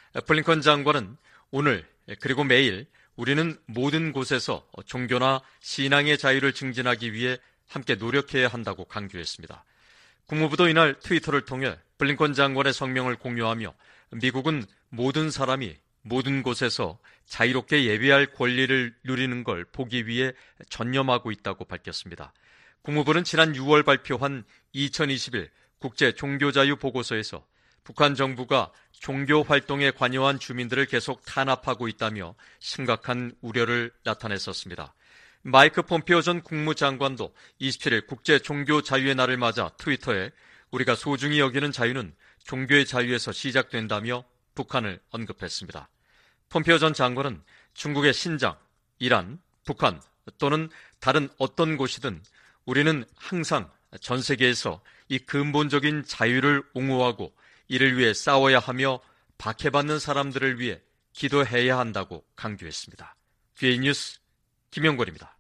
블링컨 장관은 오늘 그리고 매일 우리는 모든 곳에서 종교나 신앙의 자유를 증진하기 위해 함께 노력해야 한다고 강조했습니다. 국무부도 이날 트위터를 통해 블링컨 장관의 성명을 공유하며 미국은 모든 사람이 모든 곳에서 자유롭게 예배할 권리를 누리는 걸 보기 위해 전념하고 있다고 밝혔습니다. 국무부는 지난 6월 발표한 2021 국제 종교자유 보고서에서 북한 정부가 종교 활동에 관여한 주민들을 계속 탄압하고 있다며 심각한 우려를 나타냈었습니다. 마이크 폼페오 전 국무장관도 27일 국제 종교 자유의 날을 맞아 트위터에 우리가 소중히 여기는 자유는 종교의 자유에서 시작된다며 북한을 언급했습니다. 폼페오 전 장관은 중국의 신장, 이란, 북한 또는 다른 어떤 곳이든 우리는 항상 전 세계에서 이 근본적인 자유를 옹호하고 이를 위해 싸워야 하며 박해받는 사람들을 위해 기도해야 한다고 강조했습니다. BOA 뉴스 김영권입니다.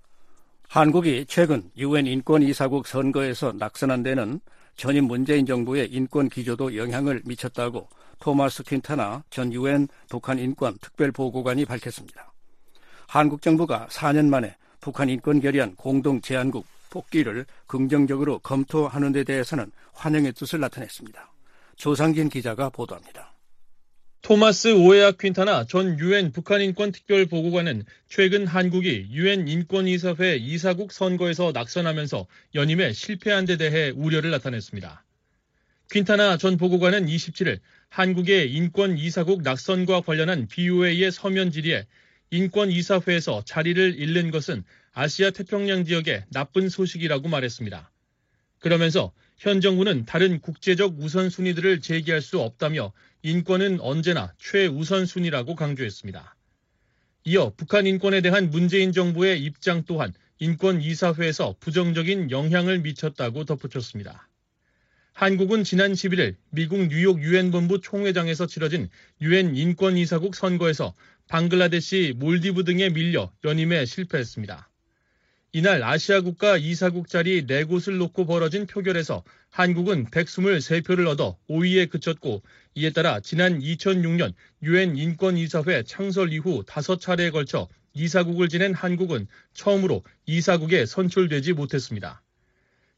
한국이 최근 UN 인권이사국 선거에서 낙선한 데는 전임 문재인 정부의 인권 기조도 영향을 미쳤다고 토마스 퀸타나 전 UN 북한 인권 특별보고관이 밝혔습니다. 한국 정부가 4년 만에 북한 인권 결의안 공동 제안국 복귀를 긍정적으로 검토하는 데 대해서는 환영의 뜻을 나타냈습니다. 조상진 기자가 보도합니다. 토마스 오에아 퀸타나 전 UN 북한인권 특별보고관은 최근 한국이 UN 인권이사회 이사국 선거에서 낙선하면서 연임에 실패한 데 대해 우려를 나타냈습니다. 퀸타나 전 보고관은 27일 한국의 인권이사국 낙선과 관련한 BOA의 서면 질의에 인권이사회에서 자리를 잃는 것은 아시아 태평양 지역의 나쁜 소식이라고 말했습니다. 그러면서 현 정부는 다른 국제적 우선순위들을 제기할 수 없다며 인권은 언제나 최우선순위라고 강조했습니다. 이어 북한 인권에 대한 문재인 정부의 입장 또한 인권이사회에서 부정적인 영향을 미쳤다고 덧붙였습니다. 한국은 지난 11일 미국 뉴욕 유엔본부 총회장에서 치러진 유엔 인권이사국 선거에서 방글라데시, 몰디브 등에 밀려 연임에 실패했습니다. 이날 아시아 국가 이사국 자리 4곳을 놓고 벌어진 표결에서 한국은 123표를 얻어 5위에 그쳤고 이에 따라 지난 2006년 유엔 인권이사회 창설 이후 5차례에 걸쳐 이사국을 지낸 한국은 처음으로 이사국에 선출되지 못했습니다.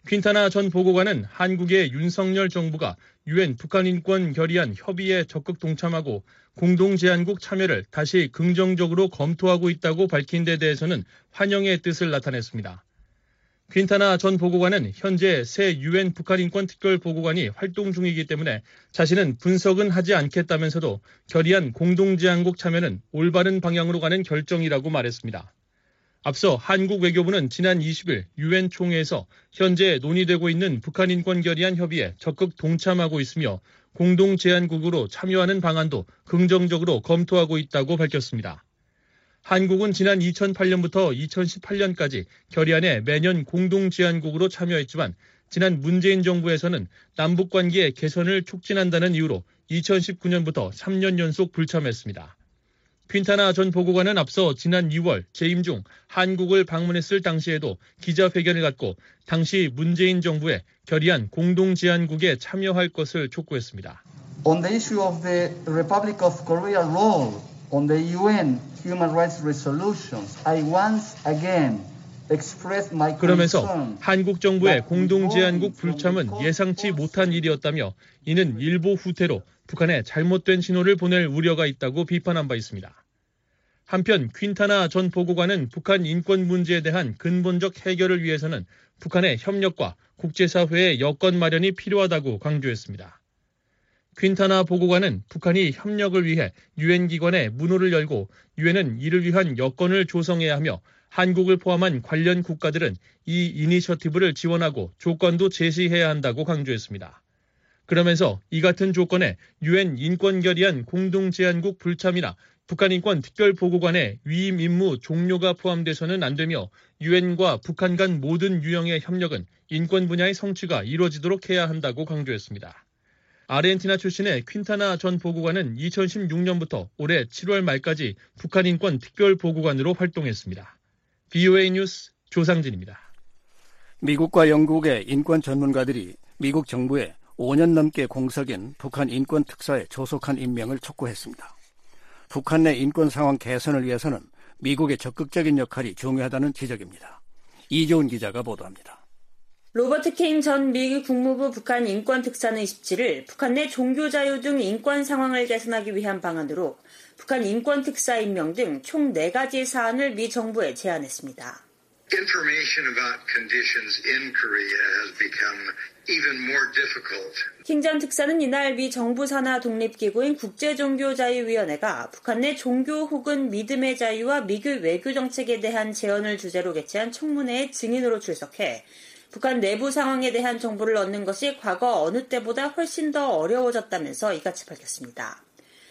퀸타나 전 보고관은 한국의 윤석열 정부가 유엔 북한인권 결의안 협의에 적극 동참하고 공동제안국 참여를 다시 긍정적으로 검토하고 있다고 밝힌 데 대해서는 환영의 뜻을 나타냈습니다. 퀸타나 전 보고관은 현재 새 유엔 북한인권 특별보고관이 활동 중이기 때문에 자신은 분석은 하지 않겠다면서도 결의안 공동제안국 참여는 올바른 방향으로 가는 결정이라고 말했습니다. 앞서 한국 외교부는 지난 20일 유엔 총회에서 현재 논의되고 있는 북한인권 결의안 협의에 적극 동참하고 있으며 공동제안국으로 참여하는 방안도 긍정적으로 검토하고 있다고 밝혔습니다. 한국은 지난 2008년부터 2018년까지 결의안에 매년 공동제안국으로 참여했지만 지난 문재인 정부에서는 남북관계 개선을 촉진한다는 이유로 2019년부터 3년 연속 불참했습니다. 퀸타나 전 보고관은 앞서 지난 2월 재임 중 한국을 방문했을 당시에도 기자회견을 갖고 당시 문재인 정부의 결의안 공동제안국에 참여할 것을 촉구했습니다. On the issue of the Republic of Korea role on the UN human rights resolutions, I once again expressed my concern. 그러면서 한국 정부의 공동제안국 불참은 예상치 못한 일이었다며 이는 일보 후퇴로 북한에 잘못된 신호를 보낼 우려가 있다고 비판한 바 있습니다. 한편 퀸타나 전 보고관은 북한 인권 문제에 대한 근본적 해결을 위해서는 북한의 협력과 국제사회의 여건 마련이 필요하다고 강조했습니다. 퀸타나 보고관은 북한이 협력을 위해 유엔 기관에 문호를 열고 유엔은 이를 위한 여건을 조성해야 하며 한국을 포함한 관련 국가들은 이 이니셔티브를 지원하고 조건도 제시해야 한다고 강조했습니다. 그러면서 이 같은 조건에 유엔 인권결의안 공동제안국 불참이나 북한인권 특별보고관의 위임 임무 종료가 포함돼서는 안 되며 유엔과 북한 간 모든 유형의 협력은 인권 분야의 성취가 이루어지도록 해야 한다고 강조했습니다. 아르헨티나 출신의 퀸타나 전 보고관은 2016년부터 올해 7월 말까지 북한인권 특별보고관으로 활동했습니다. VOA 뉴스 조상진입니다. 미국과 영국의 인권 전문가들이 미국 정부에 5년 넘게 공석인 북한 인권 특사에 조속한 임명을 촉구했습니다. 북한 내 인권 상황 개선을 위해서는 미국의 적극적인 역할이 중요하다는 지적입니다. 이조은 기자가 보도합니다. 로버트 케인 전 미국 국무부 북한 인권 특사는 27일 북한 내 종교 자유 등 인권 상황을 개선하기 위한 방안으로 북한 인권 특사 임명 등 총 4가지 사안을 미 정부에 제안했습니다. Information about conditions in Korea has become even more difficult. 킹 전 특사는 이날 미 정부 산하 독립기구인 국제종교자유위원회가 북한 내 종교 혹은 믿음의 자유와 미국 외교 정책에 대한 제언을 주제로 개최한 청문회에 증인으로 출석해 북한 내부 상황에 대한 정보를 얻는 것이 과거 어느 때보다 훨씬 더 어려워졌다면서 이같이 밝혔습니다.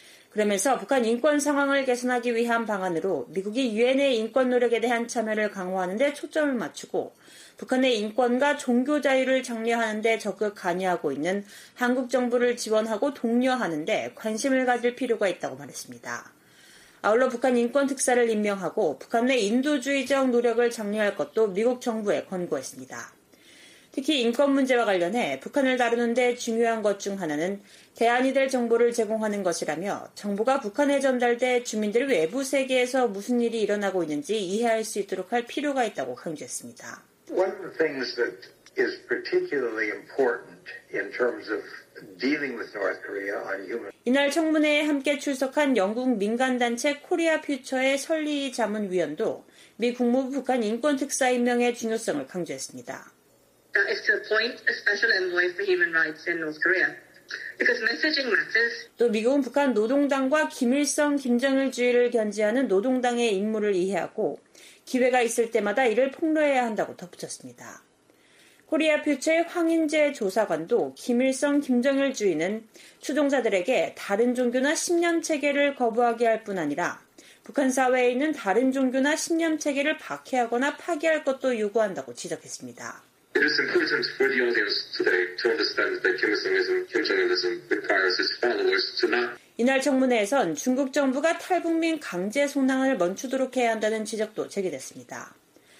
그러면서 북한 인권 상황을 개선하기 위한 방안으로 미국이 유엔의 인권 노력에 대한 참여를 강화하는 데 초점을 맞추고 북한의 인권과 종교 자유를 장려하는 데 적극 관여하고 있는 한국 정부를 지원하고 독려하는 데 관심을 가질 필요가 있다고 말했습니다. 아울러 북한 인권 특사를 임명하고 북한 내 인도주의적 노력을 장려할 것도 미국 정부에 권고했습니다. 특히 인권 문제와 관련해 북한을 다루는 데 중요한 것 중 하나는 대안이 될 정보를 제공하는 것이라며 정보가 북한에 전달돼 주민들 외부 세계에서 무슨 일이 일어나고 있는지 이해할 수 있도록 할 필요가 있다고 강조했습니다. One of the things that is particularly important in terms of dealing with North Korea on human 이날 청문회에 함께 출석한 영국 민간단체 코리아 퓨처의 설리 자문위원도 미 국무부 북한 인권 특사 임명의 중요성을 강조했습니다. is to appoint a special envoy for human rights in North Korea. Because messaging matters. 또 미국은 북한 노동당과 김일성, 김정일주의를 견지하는 노동당의 임무를 이해하고 기회가 있을 때마다 이를 폭로해야 한다고 덧붙였습니다. 코리아 퓨처의 황인재 조사관도 김일성, 김정일주의는 추종자들에게 다른 종교나 신념 체계를 거부하게 할 뿐 아니라 북한 사회에 있는 다른 종교나 신념 체계를 박해하거나 파괴할 것도 요구한다고 지적했습니다. It is important for the audience today to understand that Kim Il-sungism, Kim Jong-ilism requires its followers to not. 이날 청문회에선 중국 정부가 탈북민 강제 송환을 멈추도록 해야 한다는 지적도 제기됐습니다.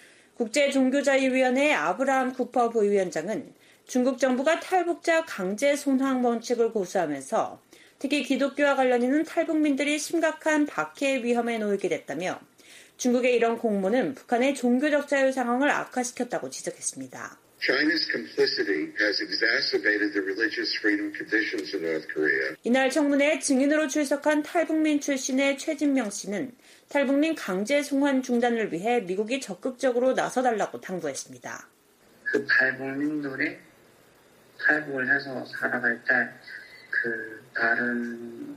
국제종교자유위원회의 아브라함 쿠퍼 부위원장은 중국 정부가 탈북자 강제 송환 원칙을 고수하면서 특히 기독교와 관련 있는 탈북민들이 심각한 박해 위험에 놓이게 됐다며 중국의 이런 공모는 북한의 종교적 자유 상황을 악화시켰다고 지적했습니다. China's complicity has exacerbated the religious freedom conditions in North Korea. 이날 청문회에 증인으로 출석한 탈북민 출신의 최진명 씨는 탈북민 강제 송환 중단을 위해 미국이 적극적으로 나서달라고 당부했습니다. 그 탈북민들이 탈북을 해서 살아갈 때 그 다른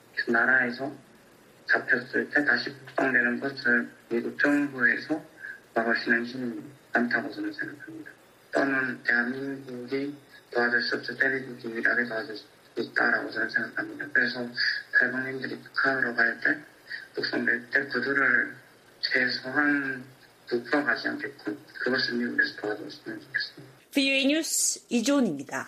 나라에서 잡혔을 때 다시 북송되는 것을 미국 정부에서 막을 수는 힘이 많다고 저는 생각합니다. 또는 대한민국이 도와줄 수 없을 때 미국이 유일하게 도와줄 수 있다라고 저는 생각합니다. 그래서 탈북민들이 북한으로 갈 때, 북송될 때 그들을 최소한 북송하지 않겠고 그것을 미국에서 도와줬으면 좋겠습니다. VOA 뉴스 이조은입니다.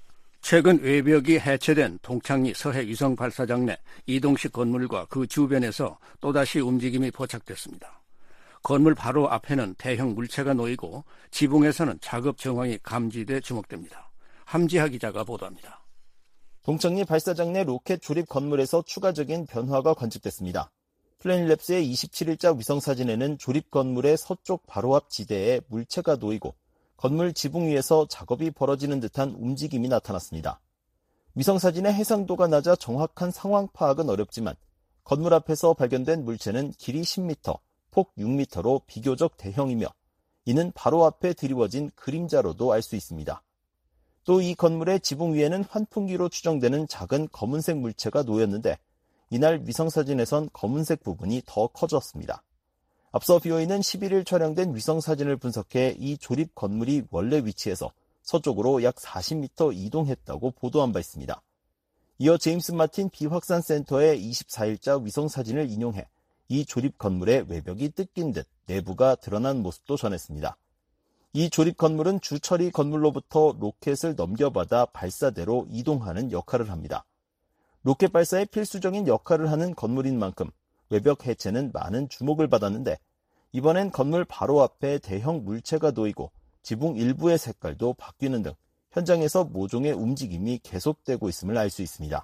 최근 외벽이 해체된 동창리 서해 위성 발사장 내 이동식 건물과 그 주변에서 또다시 움직임이 포착됐습니다. 건물 바로 앞에는 대형 물체가 놓이고 지붕에서는 작업 정황이 감지돼 주목됩니다. 함지하 기자가 보도합니다. 동창리 발사장 내 로켓 조립 건물에서 추가적인 변화가 관측됐습니다. 플래닛랩스의 27일자 위성사진에는 조립 건물의 서쪽 바로 앞 지대에 물체가 놓이고 건물 지붕 위에서 작업이 벌어지는 듯한 움직임이 나타났습니다. 위성사진의 해상도가 낮아 정확한 상황 파악은 어렵지만 건물 앞에서 발견된 물체는 길이 10m, 폭 6m로 비교적 대형이며 이는 바로 앞에 드리워진 그림자로도 알 수 있습니다. 또 이 건물의 지붕 위에는 환풍기로 추정되는 작은 검은색 물체가 놓였는데 이날 위성사진에선 검은색 부분이 더 커졌습니다. 앞서 BOA는 11일 촬영된 위성사진을 분석해 이 조립 건물이 원래 위치에서 서쪽으로 약 40m 이동했다고 보도한 바 있습니다. 이어 제임스 마틴 비확산 센터의 24일자 위성사진을 인용해 이 조립 건물의 외벽이 뜯긴 듯 내부가 드러난 모습도 전했습니다. 이 조립 건물은 주처리 건물로부터 로켓을 넘겨받아 발사대로 이동하는 역할을 합니다. 로켓 발사에 필수적인 역할을 하는 건물인 만큼 외벽 해체는 많은 주목을 받았는데 이번엔 건물 바로 앞에 대형 물체가 놓이고 지붕 일부의 색깔도 바뀌는 등 현장에서 모종의 움직임이 계속되고 있음을 알 수 있습니다.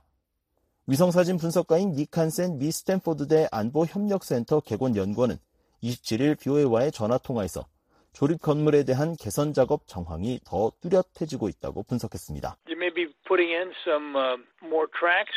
위성사진 분석가인 닉 한센 미 스탠포드대 안보협력센터 개곤연구원은 27일 BOA와의 전화통화에서 조립 건물에 대한 개선 작업 정황이 더 뚜렷해지고 있다고 분석했습니다. You may be putting in some more tracks.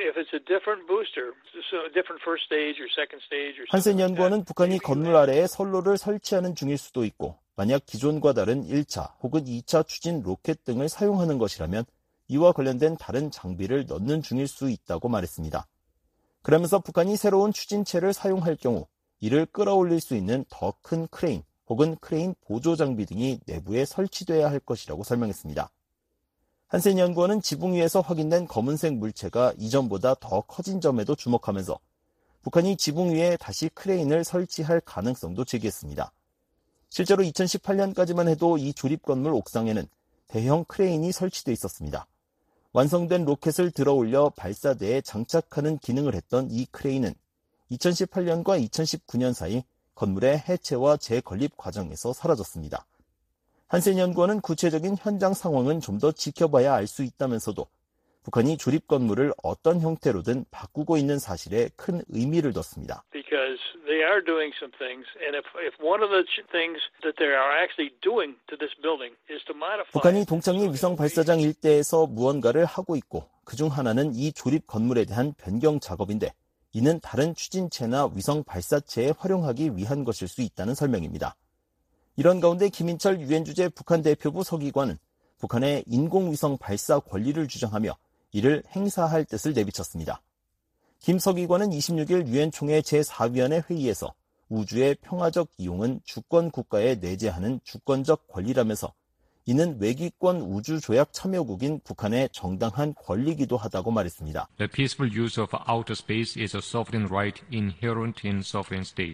한센 연구원은 북한이 건물 아래에 선로를 설치하는 중일 수도 있고 만약 기존과 다른 1차 혹은 2차 추진 로켓 등을 사용하는 것이라면 이와 관련된 다른 장비를 넣는 중일 수 있다고 말했습니다. 그러면서 북한이 새로운 추진체를 사용할 경우 이를 끌어올릴 수 있는 더 큰 크레인 혹은 크레인 보조 장비 등이 내부에 설치돼야 할 것이라고 설명했습니다. 한센 연구원은 지붕 위에서 확인된 검은색 물체가 이전보다 더 커진 점에도 주목하면서 북한이 지붕 위에 다시 크레인을 설치할 가능성도 제기했습니다. 실제로 2018년까지만 해도 이 조립 건물 옥상에는 대형 크레인이 설치돼 있었습니다. 완성된 로켓을 들어올려 발사대에 장착하는 기능을 했던 이 크레인은 2018년과 2019년 사이 건물의 해체와 재건립 과정에서 사라졌습니다. 한센 연구원은 구체적인 현장 상황은 좀 더 지켜봐야 알 수 있다면서도 북한이 조립 건물을 어떤 형태로든 바꾸고 있는 사실에 큰 의미를 뒀습니다. Because they are doing some things, and if one of the things that they are actually doing to this building is to modify. 북한이 동창리 위성 발사장 일대에서 무언가를 하고 있고 그중 하나는 이 조립 건물에 대한 변경 작업인데 이는 다른 추진체나 위성 발사체에 활용하기 위한 것일 수 있다는 설명입니다. 이런 가운데 김인철 유엔 주재 북한 대표부 서기관은 북한의 인공위성 발사 권리를 주장하며 이를 행사할 뜻을 내비쳤습니다. 김 서기관은 26일 유엔 총회 제4위원회 회의에서 우주의 평화적 이용은 주권 국가에 내재하는 주권적 권리라면서 이는 외기권 우주조약 참여국인 북한의 정당한 권리이기도 하다고 말했습니다. The peaceful use of outer space is a sovereign right inherent in sovereign state.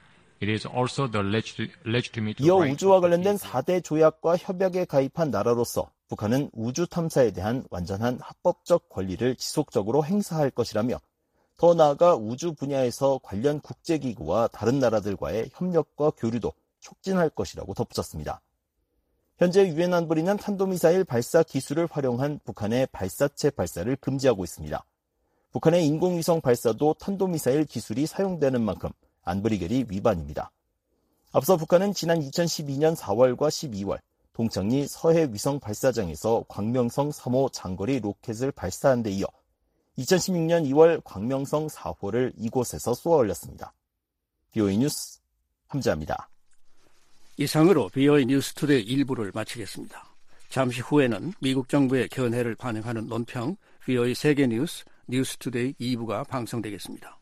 이어 우주와 관련된 4대 조약과 협약에 가입한 나라로서 북한은 우주 탐사에 대한 완전한 합법적 권리를 지속적으로 행사할 것이라며 더 나아가 우주 분야에서 관련 국제기구와 다른 나라들과의 협력과 교류도 촉진할 것이라고 덧붙였습니다. 현재 유엔 안보리는 탄도미사일 발사 기술을 활용한 북한의 발사체 발사를 금지하고 있습니다. 북한의 인공위성 발사도 탄도미사일 기술이 사용되는 만큼 안보리 결의 위반입니다. 앞서 북한은 지난 2012년 4월과 12월 동창리 서해 위성 발사장에서 광명성 3호 장거리 로켓을 발사한 데 이어 2016년 2월 광명성 4호를 이곳에서 쏘아 올렸습니다. BOE 뉴스 함지아입니다. 이상으로 BOE 뉴스투데이 1부를 마치겠습니다. 잠시 후에는 미국 정부의 견해를 반영하는 논평 BOE 세계뉴스 뉴스투데이 2부가 방송되겠습니다.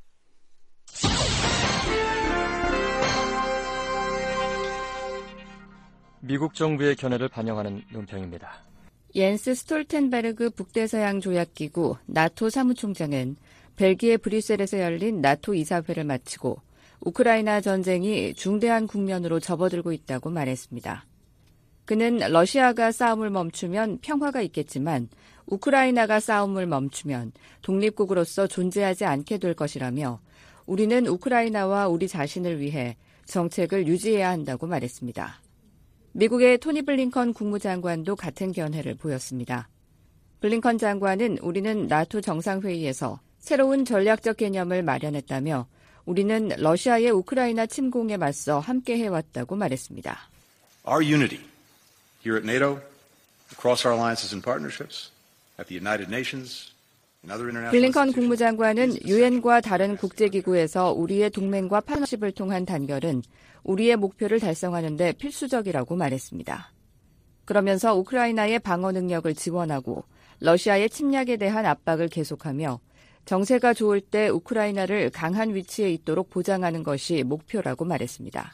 미국 정부의 견해를 반영하는 논평입니다. 옌스 스톨텐베르그 북대서양 조약기구 나토 사무총장은 벨기에 브뤼셀에서 열린 나토 이사회를 마치고 우크라이나 전쟁이 중대한 국면으로 접어들고 있다고 말했습니다. 그는 러시아가 싸움을 멈추면 평화가 있겠지만 우크라이나가 싸움을 멈추면 독립국으로서 존재하지 않게 될 것이라며 우리는 우크라이나와 우리 자신을 위해 정책을 유지해야 한다고 말했습니다. 미국의 토니 블링컨 국무장관도 같은 견해를 보였습니다. 블링컨 장관은 우리는 나토 정상회의에서 새로운 전략적 개념을 마련했다며 우리는 러시아의 우크라이나 침공에 맞서 함께 해왔다고 말했습니다. Our unity here at NATO, across our alliances and partnerships, at the United Nations, and other international 블링컨 국무장관은 유엔과 다른 국제기구에서 우리의 동맹과 파트너십을 통한 단결은 우리의 목표를 달성하는 데 필수적이라고 말했습니다. 그러면서 우크라이나의 방어 능력을 지원하고 러시아의 침략에 대한 압박을 계속하며 정세가 좋을 때 우크라이나를 강한 위치에 있도록 보장하는 것이 목표라고 말했습니다.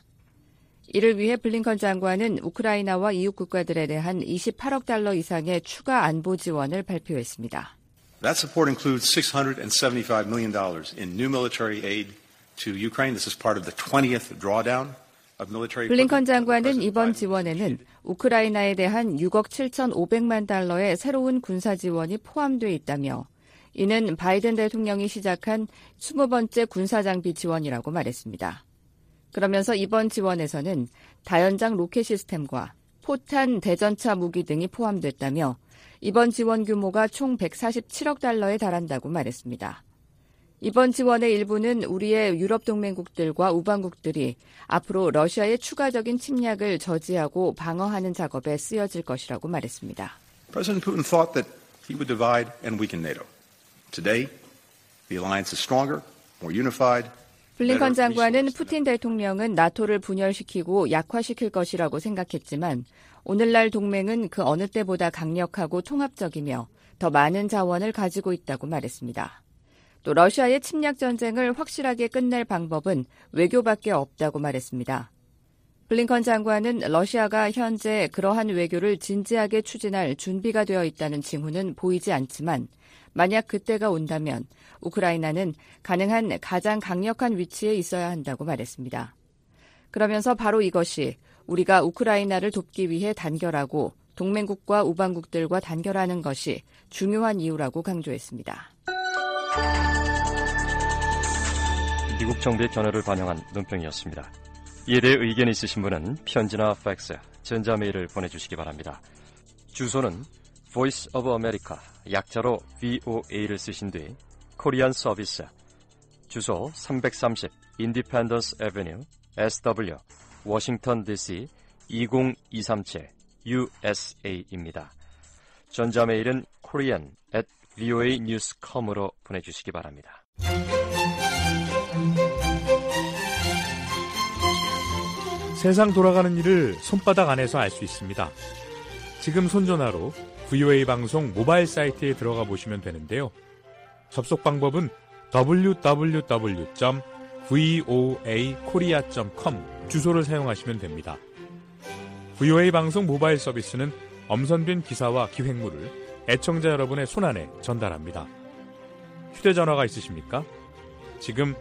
이를 위해 블링컨 장관은 우크라이나와 이웃 국가들에 대한 28억 달러 이상의 추가 안보 지원을 발표했습니다. That support includes $675 million in new military aid to Ukraine. This is part of the 20th drawdown of military. 블링컨 장관은 이번 지원에는 우크라이나에 대한 6억 7,500만 달러의 새로운 군사 지원이 포함되어 있다며 이는 바이든 대통령이 시작한 20번째 군사장비 지원이라고 말했습니다. 그러면서 이번 지원에서는 다연장 로켓 시스템과 포탄 대전차 무기 등이 포함됐다며 이번 지원 규모가 총 147억 달러에 달한다고 말했습니다. 이번 지원의 일부는 우리의 유럽 동맹국들과 우방국들이 앞으로 러시아의 추가적인 침략을 저지하고 방어하는 작업에 쓰여질 것이라고 말했습니다. President Putin thought that he would divide and weaken NATO. Today, the alliance is stronger, more unified. 블링컨 장관은 푸틴 대통령은 나토를 분열시키고 약화시킬 것이라고 생각했지만 오늘날 동맹은 그 어느 때보다 강력하고 통합적이며 더 많은 자원을 가지고 있다고 말했습니다. 또 러시아의 침략 전쟁을 확실하게 끝낼 방법은 외교밖에 없다고 말했습니다. 블링컨 장관은 러시아가 현재 그러한 외교를 진지하게 추진할 준비가 되어 있다는 징후는 보이지 않지만 만약 그때가 온다면 우크라이나는 가능한 가장 강력한 위치에 있어야 한다고 말했습니다. 그러면서 바로 이것이 우리가 우크라이나를 돕기 위해 단결하고 동맹국과 우방국들과 단결하는 것이 중요한 이유라고 강조했습니다. 미국 정부의 견해를 반영한 논평이었습니다. 이에 대해 의견이 있으신 분은 편지나 팩스, 전자메일을 보내주시기 바랍니다. 주소는 Voice of America, 약자로 VOA를 쓰신 뒤 코리안 서비스, 주소 330 Independence Avenue, SW, 워싱턴 DC 20237 USA입니다. 전자메일은 korean@voanews.com으로 보내주시기 바랍니다. 세상 돌아가는 일을 손바닥 안에서 알 수 있습니다. 지금 손전화로 VOA 방송 모바일 사이트에 들어가 보시면 되는데요. 접속 방법은 www.voakorea.com 주소를 사용하시면 됩니다. VOA 방송 모바일 서비스는 엄선된 기사와 기획물을 애청자 여러분의 손안에 전달합니다. 휴대전화가 있으십니까? 지금